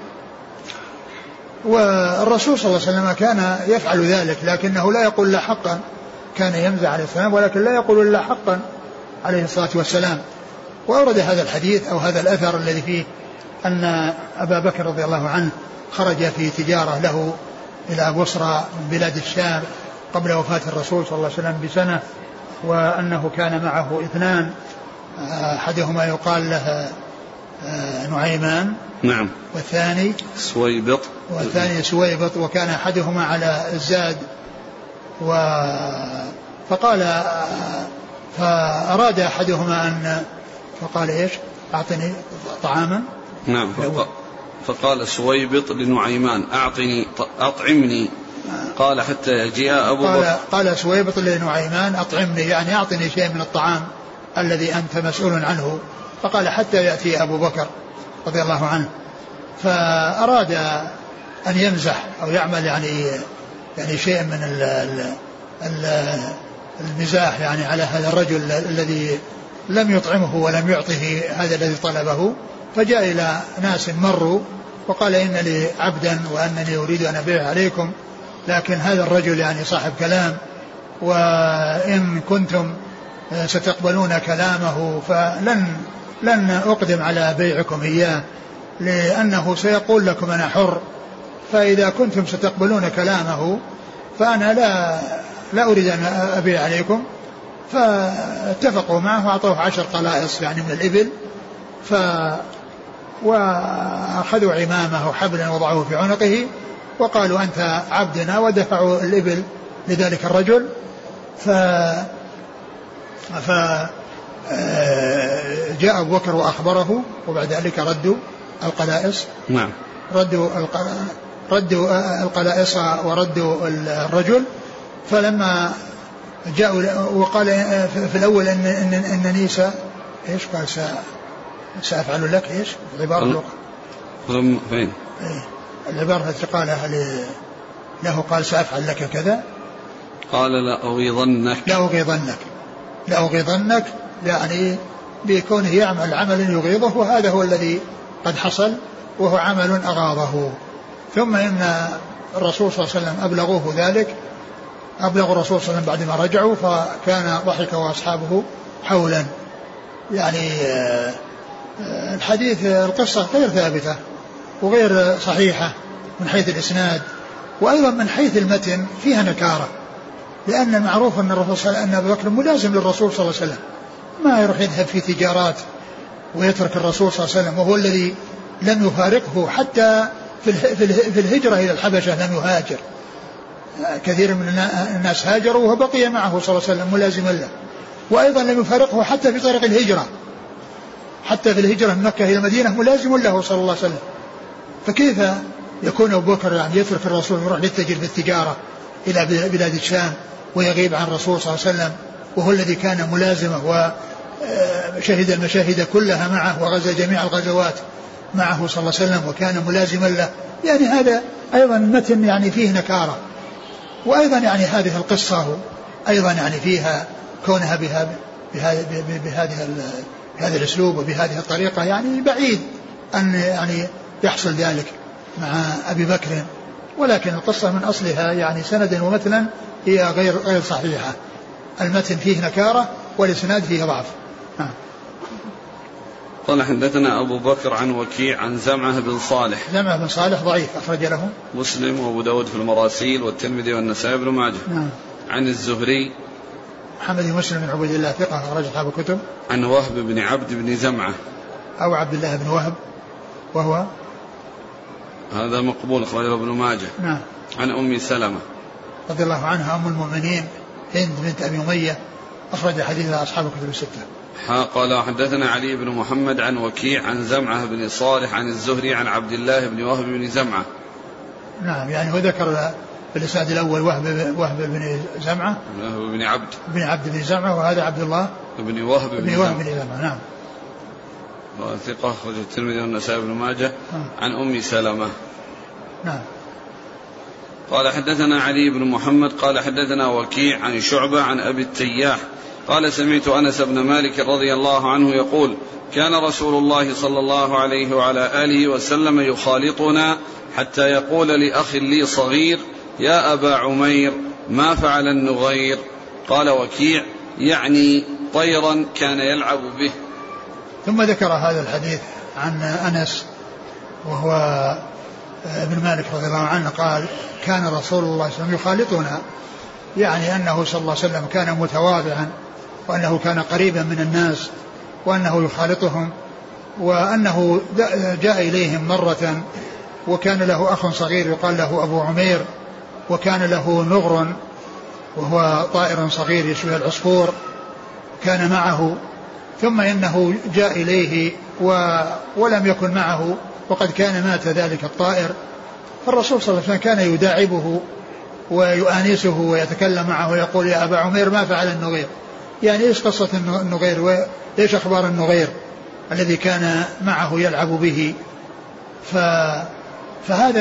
والرسول صلى الله عليه وسلم كان يفعل ذلك، لكنه لا يقول لا حقا، كان يمزح عليه السلام ولكن لا يقول لا حقا عليه الصلاة والسلام. وأورد هذا الحديث أو هذا الأثر الذي فيه أن أبا بكر رضي الله عنه خرج في تجارة له إلى بصرى من بلاد الشام قبل وفاة الرسول صلى الله عليه وسلم بسنة، وأنه كان معه 2، أحدهما يقال له نعيمان، نعم، والثاني سويبط، وكان أحدهما على الزاد، فأراد أحدهما أن فقال إيش؟ أعطني طعاما، نعم، فقال سويبط لنعيمان أطعمني. قال حتى يجيء أبو بكر. قال سويبط لنعيمان أطعمني، يعني أعطني شيء من الطعام الذي أنت مسؤول عنه. فقال حتى يأتي أبو بكر رضي الله عنه. فأراد أن يمزح أو يعمل يعني شيء من المزاح يعني على هذا الرجل الذي لم يطعمه ولم يعطه هذا الذي طلبه. فجاء إلى ناس مروا وقال إن لي عبدا وأنني أريد أن أبيع عليكم، لكن هذا الرجل يعني صاحب كلام، وإن كنتم ستقبلون كلامه لن أقدم على بيعكم إياه، لأنه سيقول لكم أنا حر، فإذا كنتم ستقبلون كلامه فأنا لا أريد أن أبيع عليكم. فاتفقوا معه وأعطوه 10 قلائص يعني من الإبل، وأخذوا عمامه حبلا وضعوه في عنقه وقالوا أنت عبدنا، ودفعوا الإبل لذلك الرجل. جاء أبو بكر وأخبره، وبعد ذلك ردوا القلائص. نعم. ردوا القلائص وردوا الرجل. فلما جاءوا وقال في الأول إنني إيش قال سأفعل لك إيش العبارة فين العبارة التي قالها له قال سأفعل لك كذا، قال لأغيظنك يعني بكونه يعمل عملا يغيظه، وهذا هو الذي قد حصل وهو عمل أغاظه. ثم إن الرسول صلى الله عليه وسلم أبلغوه ذلك، أبلغ الرسول صلى الله عليه وسلم بعد ما رجعوا، فكان ضحك وأصحابه حولا. يعني الحديث القصة غير ثابتة وغير صحيحة من حيث الإسناد، وأيضا من حيث المتن فيها نكارة، لأن المعروف أن الرسول صلى الله عليه وسلم أن أبا بكر ملازم للرسول صلى الله عليه وسلم، ما يروح يذهب في تجارات ويترك الرسول صلى الله عليه وسلم، وهو الذي لم يفارقه حتى في الهجرة إلى الحبشة، لم يهاجر. كثير من الناس هاجروا وهو بقي معه صلى الله عليه وسلم ملازما له، وأيضا لم يفارقه حتى في طريق الهجرة، حتى في الهجرة من مكة إلى المدينة ملازم له صلى الله عليه وسلم. فكيف يكون أبو بكر يعني يترك الرسول ويروح يتجر في التجارة إلى بلاد الشام ويغيب عن الرسول صلى الله عليه وسلم، وهو الذي كان ملازمه وشهد المشاهد كلها معه وغزا جميع الغزوات معه صلى الله عليه وسلم وكان ملازما له؟ يعني هذا أيضا المتن يعني فيه نكارة. وأيضا يعني هذه القصة أيضا يعني فيها كونها بهذا الأسلوب وبهذه الطريقة يعني بعيد أن يعني يحصل ذلك مع أبي بكر، ولكن القصة من أصلها يعني سندا ومثلا هي غير صحيحة، المتن فيه نكارة والإسناد فيه ضعف. قال حدثنا أبو بكر عن وكيع عن زمعة بن صالح. زمعة بن صالح ضعيف، أخرج له مسلم وأبو داود في المراسيل والترمذي والنسائي بن ماجه. نعم. عن الزهري محمد بن مسلم بن عبد الله ثقة أخرج أصحاب الكتب. عن وهب بن عبد بن زمعة أو عبد الله بن وهب وهو هذا مقبول، أخرجه ابن ماجه. نعم. عن أم سلمة رضي الله عنها أم المؤمنين هند بنت أبي أمية، أخرج حديثها أصحاب الكتب الستة. قال حدثنا علي بن محمد عن وكيع عن زمعة بن صالح عن الزهري عن عبد الله بن وهب بن زمعة. نعم، يعني هو ذكر في الإسناد الأول وهب بن زمعة بن عبد بن زمعة، وهذا عبد الله بن وهب بن زمعة. نعم. ثقة أخرجه الترمذي والنسائي بن ماجه. عن أم سلمة. نعم. قال حدثنا علي بن محمد قال حدثنا وكيع عن شعبة عن أبي التياح قال سمعت أنس بن مالك رضي الله عنه يقول كان رسول الله صلى الله عليه وعلى آله وسلم يخالطنا حتى يقول لأخ لي صغير يا أبا عمير ما فعل النغير. قال وكيع يعني طيرا كان يلعب به. ثم ذكر هذا الحديث عن أنس وهو ابن مالك رضي الله عنه قال كان رسول الله صلى الله عليه وسلم يخالطنا، يعني أنه صلى الله عليه وسلم كان متواضعا، وأنه كان قريبا من الناس، وأنه يخالطهم، وأنه جاء إليهم مرة وكان له أخ صغير يقال له أبو عمير، وكان له نغر وهو طائر صغير يشبه العصفور كان معه، ثم إنه جاء إليه ولم يكن معه وقد كان مات ذلك الطائر. فالرسول صلى الله عليه وسلم كان يداعبه ويؤانسه ويتكلم معه ويقول يا أبا عمير ما فعل النغير، يعني إيش قصة النغير وإيش أخبار النغير الذي كان معه يلعب به. فهذا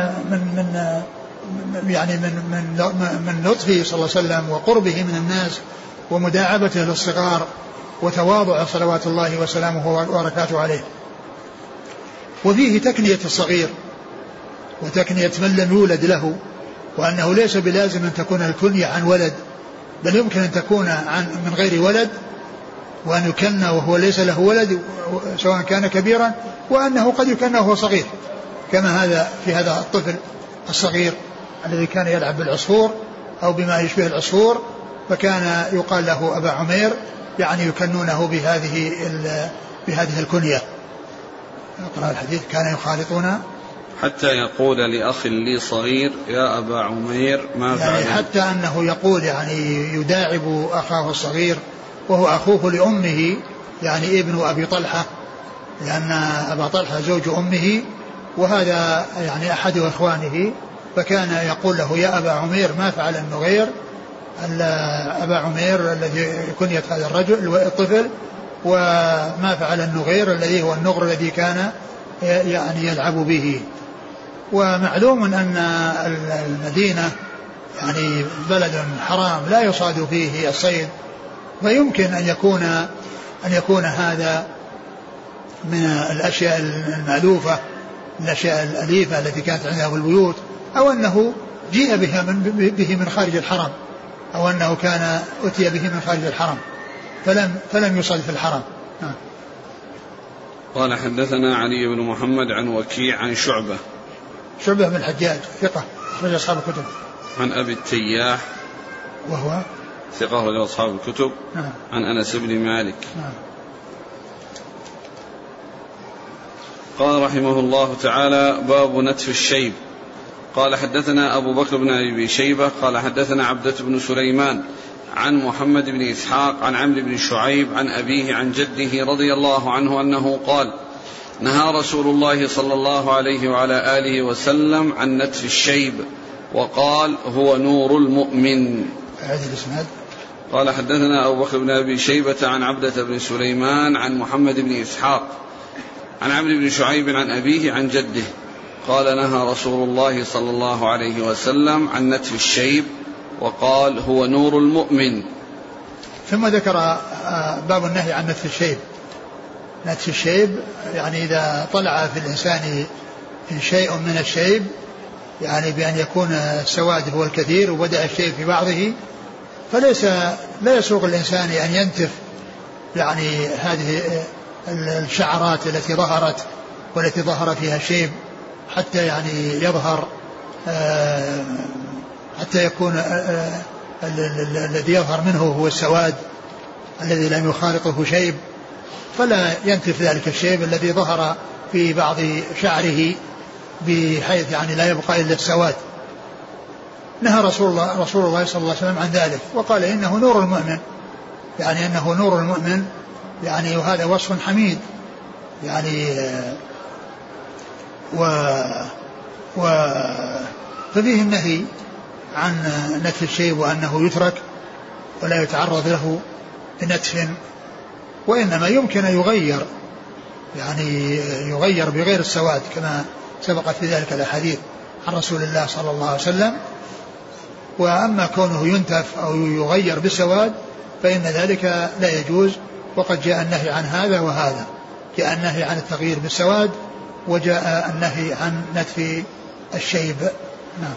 من لطفه صلى الله عليه وسلم وقربه من الناس ومداعبته للصغار وتواضع صلوات الله وسلامه وبركاته عليه. وفيه تكنية الصغير وتكنية من لم يولد له، وأنه ليس بلازم أن تكون الكنية عن ولد، بل يمكن أن تكون من غير ولد، وأن يكنى وهو ليس له ولد سواء كان كبيرا، وأنه قد يكنى وهو صغير، كما هذا في هذا الطفل الصغير الذي كان يلعب بالعصفور أو بما يشبه العصفور، فكان يقال له أبا عمير، يعني يكنونه بهذه الكنية. اقرأ الحديث. كان يخالطون حتى يقول لأخ لي صغير يا أبا عمير ما فعل، يعني حتى أنه يقول يعني يداعب أخاه الصغير وهو أخوه لأمه، يعني ابن أبي طلحة، لأن أبا طلحة زوج أمه وهذا يعني أحد إخوانه، فكان يقول له يا أبا عمير ما فعل النغير، أبا عمير الذي كنية هذا الرجل الطفل، وما فعل النغير الذي هو النغر الذي كان يعني يلعب به. ومعلوم أن المدينة يعني بلد حرام لا يصاد فيه الصيد، فيمكن أن يكون هذا من الأشياء المألوفة، من الأشياء الأليفة التي كانت عندها في البيوت، أو أنه جيء به من خارج الحرم، أو أنه كان أتي به من خارج الحرم فلم يصد في الحرم. قال حدثنا علي بن محمد عن وكيع عن شعبة بن الحجاج ثقة أخرج أصحاب الكتب. عن أبي التياح وهو ثقة أخرج أصحاب الكتب. عن أنس بن مالك. قال رحمه الله تعالى باب نتف الشيب. قال حدثنا أبو بكر بن أبي شيبة قال حدثنا عبدة بن سليمان عن محمد بن إسحاق عن عمرو بن شعيب عن أبيه عن جده رضي الله عنه أنه قال نهى رسول الله صلى الله عليه وعلى آله وسلم عن نتف الشيب وقال هو نور المؤمن. قال حدثنا أبو بكر بن أبي شيبة عن عبدة بن سليمان عن محمد بن إسحاق عن عمرو بن شعيب عن أبيه عن جده قال نهى رسول الله صلى الله عليه وسلم عن نتف الشيب وقال هو نور المؤمن. ثم ذكر باب النهي عن نتف الشيب. نتف الشيب يعني إذا طلع في الإنسان شيء من الشيب، يعني بأن يكون السواد هو الكثير وبدأ الشيب في بعضه، لا يسوغ الإنسان أن ينتف يعني هذه الشعرات التي ظهرت والتي ظهر فيها الشيب حتى يعني يظهر حتى يكون الذي يظهر منه هو السواد الذي لم يخالطه شيب، فلا ينتف ذلك الشيب الذي ظهر في بعض شعره بحيث يعني لا يبقى إلا السواد. نهى رسول الله صلى الله عليه وسلم عن ذلك وقال إنه نور المؤمن، يعني أنه نور المؤمن، يعني وهذا وصف حميد يعني ففيه النهي عن نتف الشيب وأنه يترك ولا يتعرض له بنتف، وإنما يمكن أن يغير، يعني يغير بغير السواد كما سبقت في ذلك الأحاديث عن رسول الله صلى الله عليه وسلم. وأما كونه ينتف أو يغير بالسواد فإن ذلك لا يجوز، وقد جاء النهي عن هذا وهذا، جاء النهي عن التغيير بالسواد وجاء النهي عن نتف الشيب. نعم.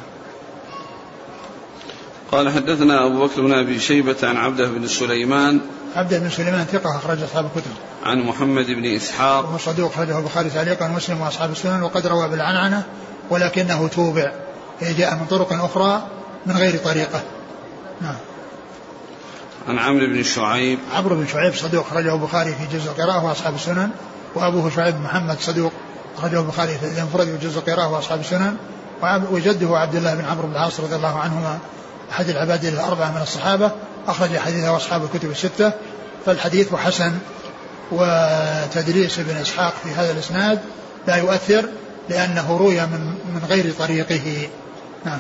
قال حدثنا أبو بكر بن أبي شيبة عن عبده بن سليمان. عبده بن سليمان ثقة أخرج أصحاب الكتب. عن محمد بن إسحاق وهو صدوق أخرجه البخاري تعليقا ومسلم وأصحاب السنن، وقد روى بالعنعنة ولكنه توبع، جاء من طرق أخرى من غير طريقة. نعم. عن عمرو بن شعيب. عمرو بن شعيب صدوق أخرجه البخاري في جزء القراءة وأصحاب السنن، وأبوه شعيب بن محمد صدوق أخرجه البخاري في الانفراد وجزء القراءة وأصحاب السنن، وجده عبد الله بن عمرو بن العاص رضي الله عنهما أحد العباد الأربعة من الصحابة، أخرج حديثه أصحاب الكتب الستة، فالحديث حسن وتدليس ابن إسحاق في هذا الإسناد لا يؤثر لأنه روي من غير طريقه. نعم.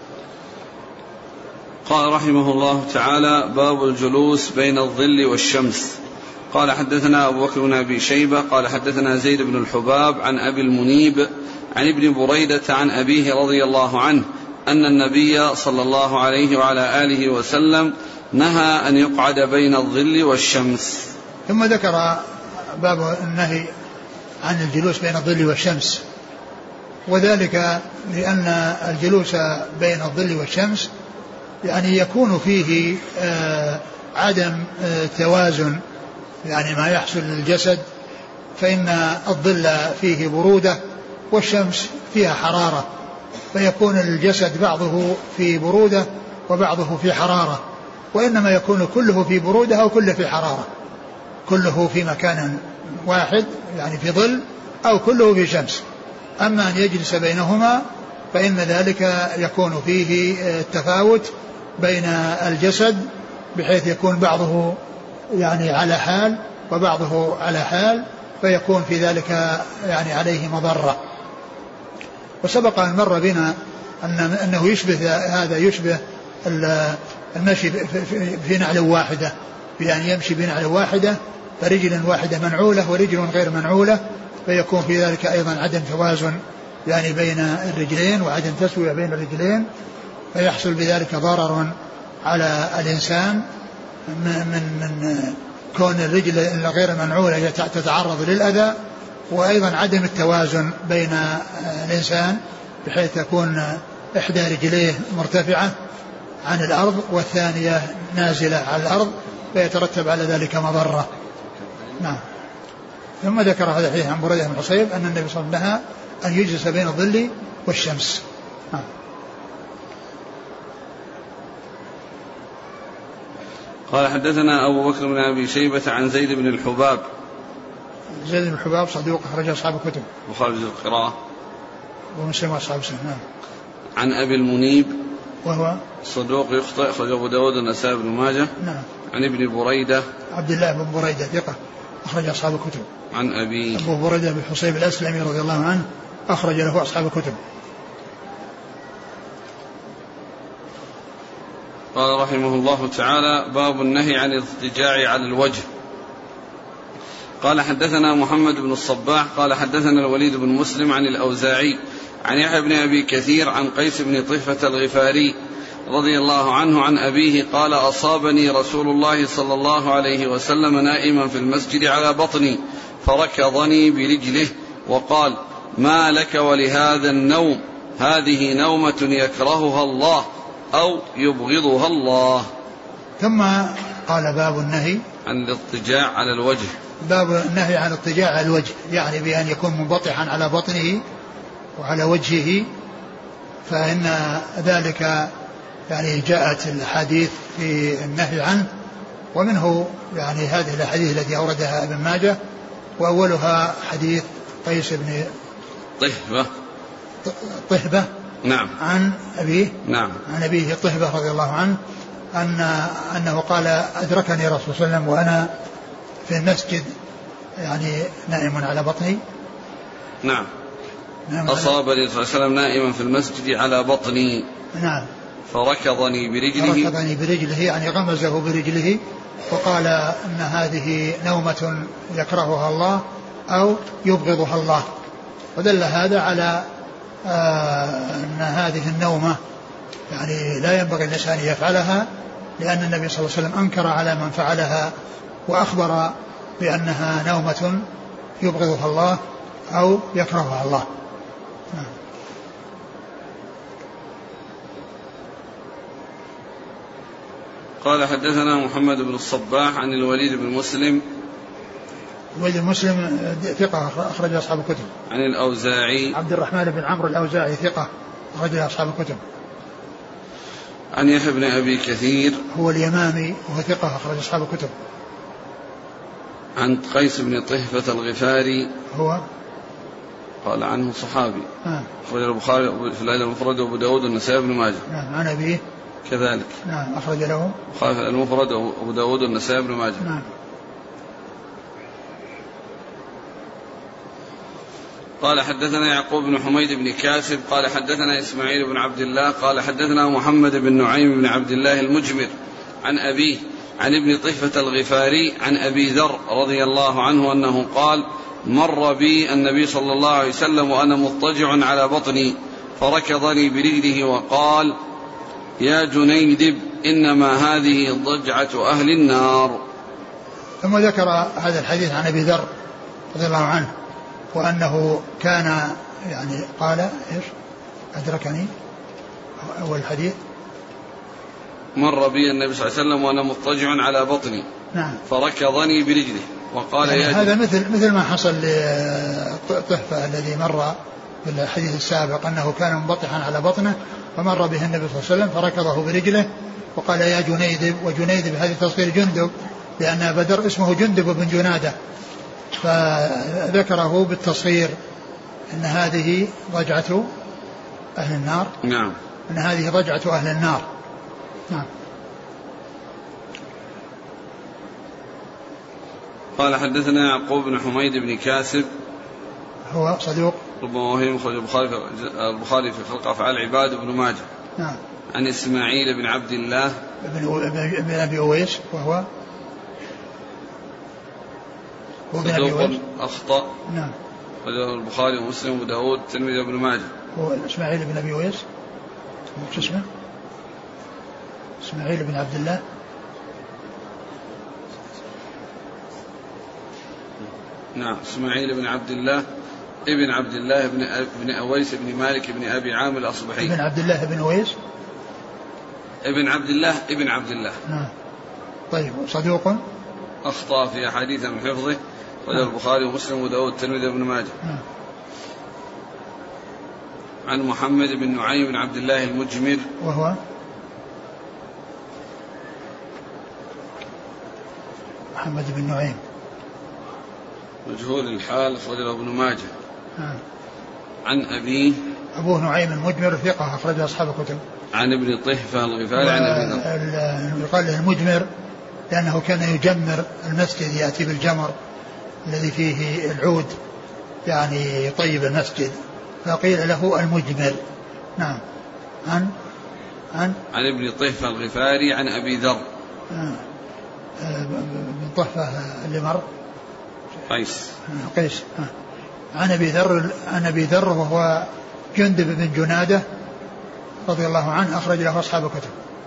قال رحمه الله تعالى: باب الجلوس بين الظل والشمس. قال حدثنا أبو بكر بن أبي شيبة قال حدثنا زيد بن الحباب عن أبي المنيب عن ابن بريدة عن أبيه رضي الله عنه أن النبي صلى الله عليه وعلى آله وسلم نهى أن يقعد بين الظل والشمس. ثم ذكر باب النهي عن الجلوس بين الظل والشمس، وذلك لأن الجلوس بين الظل والشمس يعني يكون فيه عدم توازن، يعني ما يحصل للجسد، فإن الظل فيه برودة والشمس فيها حرارة، فيكون الجسد بعضه في برودة وبعضه في حرارة، وإنما يكون كله في برودة أو كله في حرارة، كله في مكان واحد يعني في ظل أو كله في شمس. أما أن يجلس بينهما فإن ذلك يكون فيه التفاوت بين الجسد، بحيث يكون بعضه يعني على حال وبعضه على حال، فيكون في ذلك يعني عليه مضرة. وسبق أن مر بنا أنه يشبه هذا، يشبه المشي في نعل واحدة، بأن يمشي بنعل واحدة فرجل واحدة منعولة ورجل غير منعولة، فيكون في ذلك أيضا عدم توازن يعني بين الرجلين وعدم تسوية بين الرجلين، فيحصل بذلك ضرر على الإنسان من كون الرجل الغير منعولة تتعرض للأذى، وأيضا عدم التوازن بين الإنسان بحيث تكون إحدى رجليه مرتفعة عن الأرض والثانية نازلة على الأرض، فيترتب على ذلك مضرة. نعم. ثم ذكر هذا الحديث عن بريدة بن حصيب أن النبي صلى الله عليه وسلم نهى أن يجلس بين الظل والشمس. نعم. قال حدثنا أبو بكر بن أبي شيبة عن زيد بن الحباب. زيد بن الحباب صدوق أخرج أصحاب الكتب، وخارج القراءة ومسلم وأصحاب السنة. نعم. عن أبي المنيب وهو صدوق يخطئ، أخرج أبو داود والنسائي بن ماجه. نعم. عن ابن بريدة عبد الله بن بريدة ثقة أخرج أصحاب الكتب. عن أبو بريدة بن حصيب الأسلمي رضي الله عنه أخرج له أصحاب الكتب. قال رحمه الله تعالى: باب النهي عن الاضطجاع على الوجه. قال حدثنا محمد بن الصباح قال حدثنا الوليد بن مسلم عن الأوزاعي عن يحيى بن أبي كثير عن قيس بن طهفة الغفاري رضي الله عنه عن أبيه قال: أصابني رسول الله صلى الله عليه وسلم نائما في المسجد على بطني فركضني برجله وقال: ما لك ولهذا النوم؟ هذه نومة يكرهها الله أو يبغضها الله. ثم قال: باب النهي عن الاضطجاع على الوجه. باب النهي عن الاضطجاع على الوجه، يعني بأن يكون منبطحا على بطنه وعلى وجهه، فإن ذلك يعني جاءت الحديث في النهي عنه، ومنه يعني هذه الحديث التي أوردها ابن ماجه، وأولها حديث قيس بن طهبة نعم عن أبيه نعم عن أبيه طهبة رضي الله عنه أنه قال: أدركني رسول الله صلى الله عليه وسلم وأنا في المسجد يعني نائم على بطني. نعم. أصابني صلى الله عليه وسلم نائما في المسجد على بطني. نعم. فركضني برجله يعني غمزه برجله وقال إن هذه نومة يكرهها الله أو يبغضها الله. ودل هذا على أن هذه النومة يعني لا ينبغي الإنسان يفعلها، لأن النبي صلى الله عليه وسلم أنكر على من فعلها وأخبر بأنها نومة يبغضها الله أو يكرهها الله. قال حدثنا محمد بن الصباح عن الوليد بن مسلم. الوليد بن مسلم ثقة أخرج أصحاب الكتب. عن الأوزاعي عبد الرحمن بن عمرو الأوزاعي ثقة أخرج أصحاب الكتب. عن يحيى بن أبي كثير هو اليمامي وهو ثقة أخرج أصحاب الكتب. عن قيس بن طهفة الغفاري هو قال عنه صحابي. أخرج البخاري في الأدب المفرد وأبو داود والنسائي بن ماجه. نعم. عن أبيه كذلك. نعم. أخرج له البخاري المفرد وأبو داود والنسائي بن ماجه. نعم. قال حدثنا يعقوب بن حميد بن كاسب قال حدثنا إسماعيل بن عبد الله قال حدثنا محمد بن نعيم بن عبد الله المجمر عن أبيه عن ابن طيفة الغفاري عن أبي ذر رضي الله عنه أنه قال مر بي النبي صلى الله عليه وسلم وأنا مضطجع على بطني فركضني برجله وقال يا جنيدب إنما هذه ضجعة أهل النار. ثم ذكر هذا الحديث عن أبي ذر رضي الله عنه وأنه كان يعني قال إيش أدركني أول الحديث مر بي النبي صلى الله عليه وسلم وأنا مضطجع على بطني نعم فركضني برجله وقال يعني هذا مثل ما حصل لطهفة الذي مر في الحديث السابق أنه كان منبطحا على بطنه فمر به النبي صلى الله عليه وسلم فركضه برجله وقال يا جنيدب. وجنيدب هذه تصغير جندب لأن بدر اسمه جندب بن جنادة فذكره بالتصغير أن هذه ضجعة أهل النار. نعم أن هذه ضجعة أهل النار. نعم. قال حدثنا يعقوب بن حميد بن كاسب هو صدوق ربما وهم خرج البخاري في خلق أفعال العباد بن ماجه. نعم. عن إسماعيل بن عبد الله بن أبي أويس وهو صدوق أخطأ. نعم. خرجه البخاري ومسلم وداود الترمذي وابن ماجه. هو إسماعيل بن أبي أويس شو اسمه؟ إسماعيل بن عبد الله نعم إسماعيل بن عبد الله ابن عبد الله بن أويس بن مالك بن أبي عامر الأصبحي. ابن عبد الله بن أويس ابن عبد الله ابن عبد الله. نعم. طيب صدوق أخطأ في أحاديث من حفظه خرجه البخاري ومسلم وداود الترمذي وابن ماجه. عن محمد بن نعيم بن عبد الله المجمر وهو محمد بن نعيم مجهول الحال خرجه ابن ماجه. عن أبيه أبوه نعيم المجمر ثقة أخرجه أصحاب الكتب. عن ابن طيفة الغفاري عن أبي ذر. يقال له المجمر لأنه كان يجمر المسجد يأتي بالجمر الذي فيه العود يعني يطيب المسجد فقيل له المجمر. نعم. عن ابن طيفة الغفاري عن أبي ذر. بن طهفة اللي مر قيس. عن أبي ذر وهو جندب بن جنادة رضي الله عنه أخرج له أصحاب الكتب.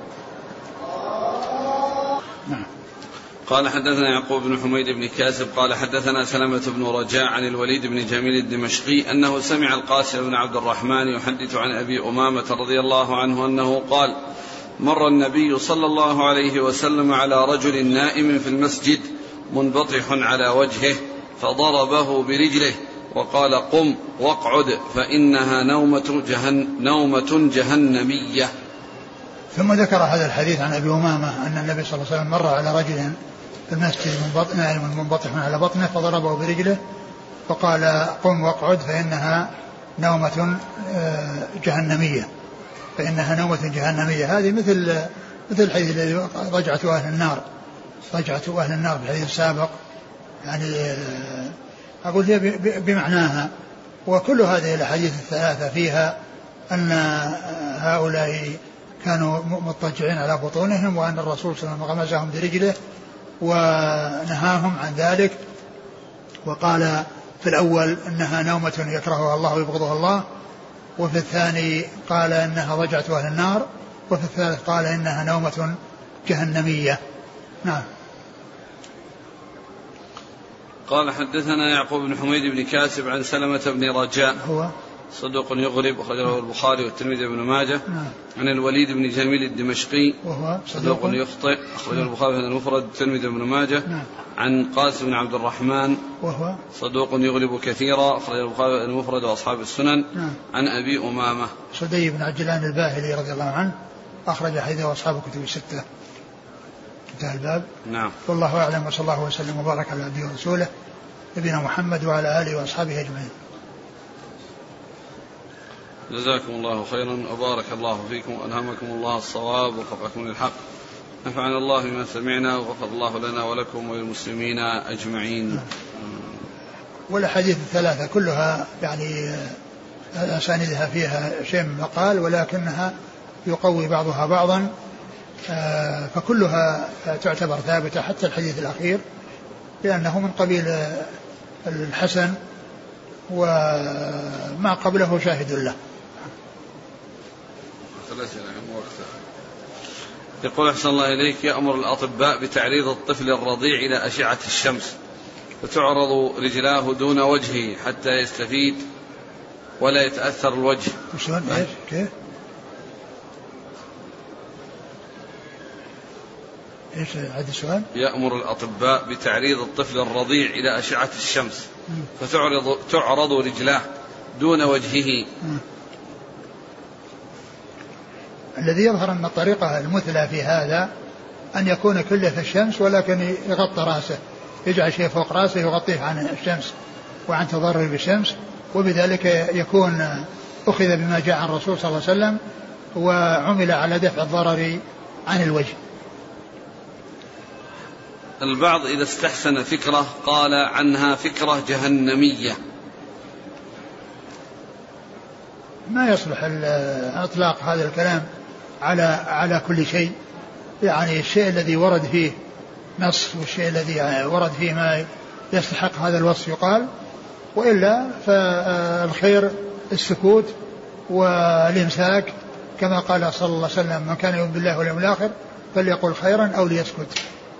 نعم. قال حدثنا يعقوب بن حميد بن كاسب قال حدثنا سلمة بن رجاء عن الوليد بن جميل الدمشقي أنه سمع القاسم بن عبد الرحمن يحدث عن أبي أمامة رضي الله عنه أنه قال مر النبي صلى الله عليه وسلم على رجل نائم في المسجد منبطح على وجهه فضربه برجله وقال قم واقعد فإنها نومة جهنمية. ثم ذكر هذا الحديث عن أبي أمامة أن النبي صلى الله عليه وسلم مر على رجل في المسجد منبطح على بطنه فضربه برجله فقال قم واقعد فإنها نومة جهنمية. فإنها نومة جهنمية. هذه مثل الحديث الذي ضجعة أهل النار في الحديث السابق يعني أقول هي بمعناها. وكل هذه الأحاديث الثلاثة فيها أن هؤلاء كانوا مضطجعين على بطونهم وأن الرسول صلى الله عليه وسلم غمزهم برجله ونهاهم عن ذلك وقال في الأول أنها نومة يكرهها الله ويبغضها الله وفي الثاني قال إنها ضجعة أهل النار وفي الثالث قال إنها نومة جهنمية. نعم. قال حدثنا يعقوب بن حميد بن كاسب عن سلمة بن رجاء هو صدوق يغرب أخرجه البخاري والترمذي وابن ماجه. عن الوليد بن جميل الدمشقي وهو صدوق يخطئ أخرجه البخاري المفرد والترمذي وابن ماجه. عن قاسم بن عبد الرحمن وهو صدوق يغلب كثيرا أخرجه البخاري المفرد وأصحاب السنن. عن أبي أمامة صدي بن عجلان الباهلي رضي الله عنه أخرج حديثه أصحاب الكتب الستة. انتهى الباب. نعم. والله أعلم وصلى الله وسلم وبارك على عبده ورسوله نبينا محمد وعلى آله وأصحابه أجمعين. جزاكم الله خيرا وبارك الله فيكم وألهمكم الله الصواب ووفقكم للحق. نفعنا الله بما سمعنا وغفر الله لنا ولكم وللمسلمين أجمعين. والأحاديث الثلاثة كلها يعني أساندها فيها شيء من مقال، ولكنها يقوي بعضها بعضا، فكلها تعتبر ثابتة حتى الحديث الأخير، لأنه من قبيل الحسن وما قبله شاهد له. يقول أحسن الله إليك: يأمر الأطباء بتعريض الطفل الرضيع إلى أشعة الشمس فتعرض رجلاه دون وجهه حتى يستفيد ولا يتأثر الوجه. شلون ايش كيف؟ ايش هذا السؤال؟ يأمر الأطباء بتعريض الطفل الرضيع إلى أشعة الشمس فتعرض رجلاه دون وجهه. الذي يظهر أن الطريقة المثلى في هذا أن يكون كله في الشمس، ولكن يغطي رأسه، يجعل شيء فوق رأسه يغطيه عن الشمس وعن تضرر بالشمس، وبذلك يكون أخذ بما جاء عن الرسول صلى الله عليه وسلم وعمل على دفع الضرر عن الوجه. البعض إذا استحسن فكرة قال عنها فكرة جهنمية. ما يصلح إطلاق هذا الكلام على كل شيء، يعني الشيء الذي ورد فيه نص والشيء الذي ورد فيه ما يستحق هذا الوصف يقال، وإلا فالخير السكوت والإمساك، كما قال صلى الله عليه وسلم: من كان يؤمن بالله واليوم الآخر فليقل خيرا أو ليسكت.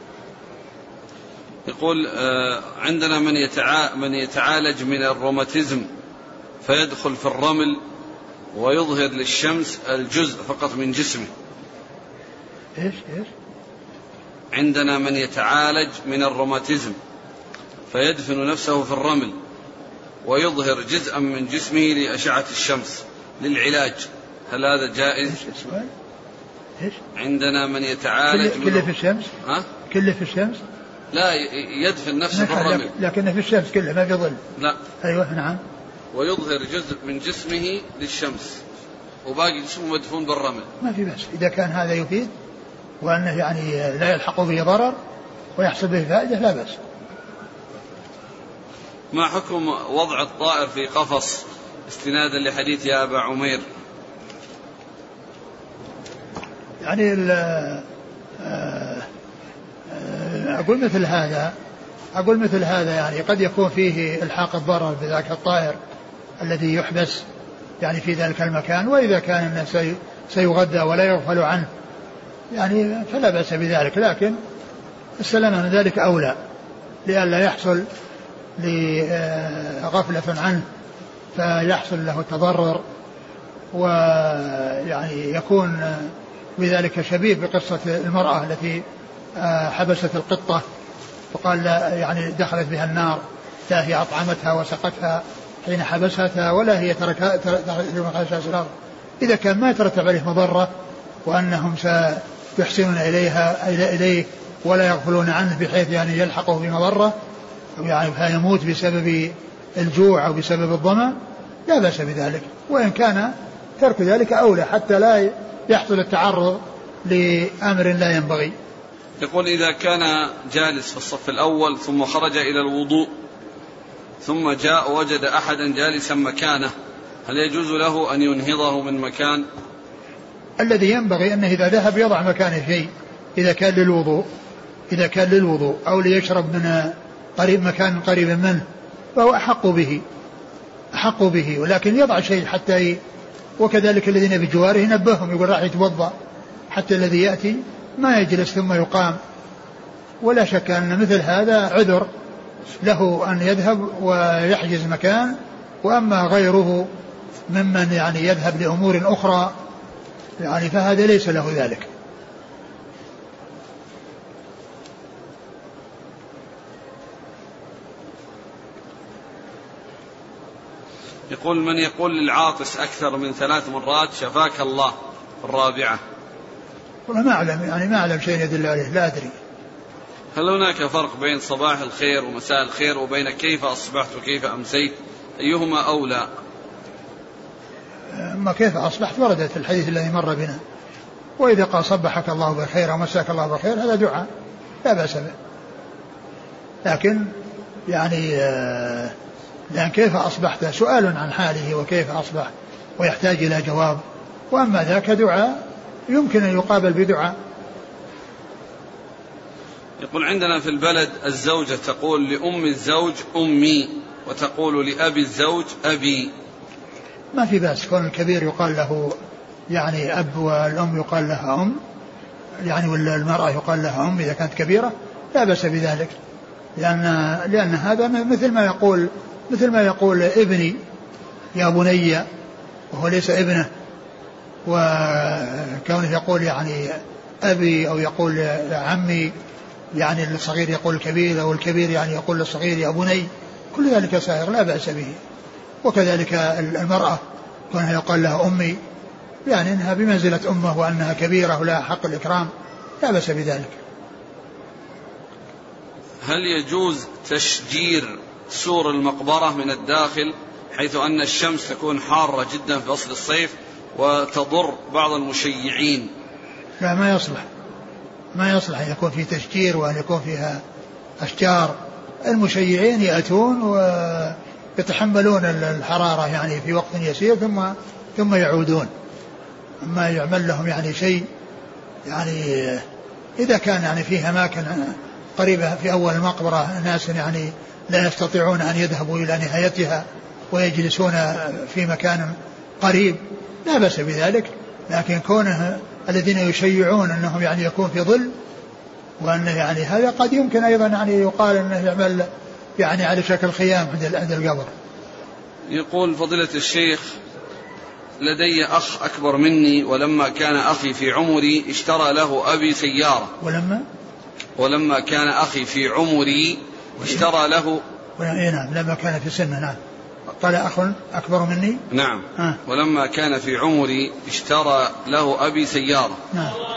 يقول: عندنا من يتعالج من الروماتيزم فيدخل في الرمل ويظهر للشمس الجزء فقط من جسمه. إيش؟ عندنا من يتعالج من الروماتيزم فيدفن نفسه في الرمل ويظهر جزءا من جسمه لأشعة الشمس للعلاج، هل هذا جائز؟ إيش؟ عندنا من يتعالج كله في الشمس؟ كله في الشمس؟ لا، يدفن نفسه في الرمل، لكن في الشمس كله ما في ظل. لا. أيوة نعم. ويظهر جزء من جسمه للشمس وباقي جسمه مدفون بالرمل. ما في بأس إذا كان هذا يفيد وأنه يعني لا يلحق به ضرر ويحصل به فائدة، لا بأس. ما حكم وضع الطائر في قفص استنادا لحديث يا أبا عمير؟ يعني أقول مثل هذا يعني قد يكون فيه إلحاق الضرر بذاك الطائر الذي يحبس يعني في ذلك المكان، وإذا كان الناس سيغذى ولا يغفل عنه يعني فلا بأس بذلك، لكن السلامة من ذلك أولى لئلا يحصل لغفلة عنه فيحصل له التضرر، ويعني يكون بذلك شبيه بقصة المرأة التي حبست القطة وقال لا يعني دخلت بها النار، لا هي أطعمتها وسقتها حين حبستها ولا هي تركها الأرض. إذا كان ما يترتب عليه مضرة وأنهم سيحسنون إليه ولا يغفلون عنه بحيث يعني يلحقه بمضرة يعني فيموت بسبب الجوع أو بسبب الظمأ، لا بأس بذلك، وإن كان ترك ذلك أولى حتى لا يحصل التعرض لأمر لا ينبغي. يقول: إذا كان جالس في الصف الأول ثم خرج إلى الوضوء ثم جاء وجد أحدا جالسا مكانه، هل يجوز له أن ينهضه من مكان؟ الذي ينبغي أنه إذا ذهب يضع مكانه شيء، إذا كان للوضوء أو ليشرب من مكان قريب منه فهو أحق به، ولكن يضع شيء حتى وكذلك الذين بجواره ينبههم يقول راح يتوضأ، حتى الذي يأتي ما يجلس ثم يقام. ولا شك أن مثل هذا عذر له أن يذهب ويحجز مكان، وأما غيره ممن يعني يذهب لأمور أخرى يعني فهذا ليس له ذلك. يقول: من يقول للعاطس أكثر من 3 مرات شفاك الله في الرابعة؟ والله ما أعلم شيء يدل عليه، لا أدري. هل هناك فرق بين صباح الخير ومساء الخير وبين كيف أصبحت وكيف أمسيت؟ أيهما أولى؟ ما كيف أصبحت وردت الحديث الذي مر بنا، وإذا قال صبحك الله بخير أو مساك الله بخير هذا دعاء لا بأس به، لكن يعني لأن كيف أصبحت سؤال عن حاله وكيف أصبح ويحتاج إلى جواب. وأما ذاك دعاء يمكن أن يقابل بدعاء. يقول عندنا في البلد الزوجة تقول لأم الزوج أمي وتقول لأبي الزوج أبي. ما في بأس كون الكبير يقال له يعني أب والأم يقال لها أم، يعني ولا المرأة يقال لها أم إذا كانت كبيرة لا بأس بذلك، لأن هذا مثل ما يقول ابني يا بني وهو ليس ابنه، وكونه يقول يعني أبي أو يقول عمي يعني الصغير يقول الكبير، أو الكبير يعني يقول للصغير يا بني، كل ذلك سائر لا بأس به. وكذلك المرأة كونها يقال لها أمي يعني أنها بمنزلة أمه وأنها كبيرة ولها حق الإكرام لا بأس بذلك. هل يجوز تشجير سور المقبرة من الداخل حيث أن الشمس تكون حارة جدا في فصل الصيف وتضر بعض المشيعين؟ لا، ما يصلح أن يكون فيه تشجير وأن يكون فيها أشجار. المشيعين يأتون ويتحملون الحرارة يعني في وقت يسير ثم يعودون. أما يعمل لهم يعني شيء يعني إذا كان يعني فيه أماكن قريبة في أول المقبرة ناس يعني لا يستطيعون أن يذهبوا إلى نهايتها ويجلسون في مكان قريب لا بأس بذلك، لكن كونه الذين يشيعون أنهم يعني يكون في ظل، وأن يعني هذا قد يمكن أيضا يعني يقال أنه يعمل يعني على شكل خيام عند القبر. يقول فضيلة الشيخ لدي أخ أكبر مني ولما كان أخي في عمري اشترى له أبي سيارة. ولما كان أخي في عمري اشترى له. نعم لما كان في سنة. نعم قال أخ أكبر مني. نعم. ولما كان في عمري اشترى له أبي سيارة. نعم.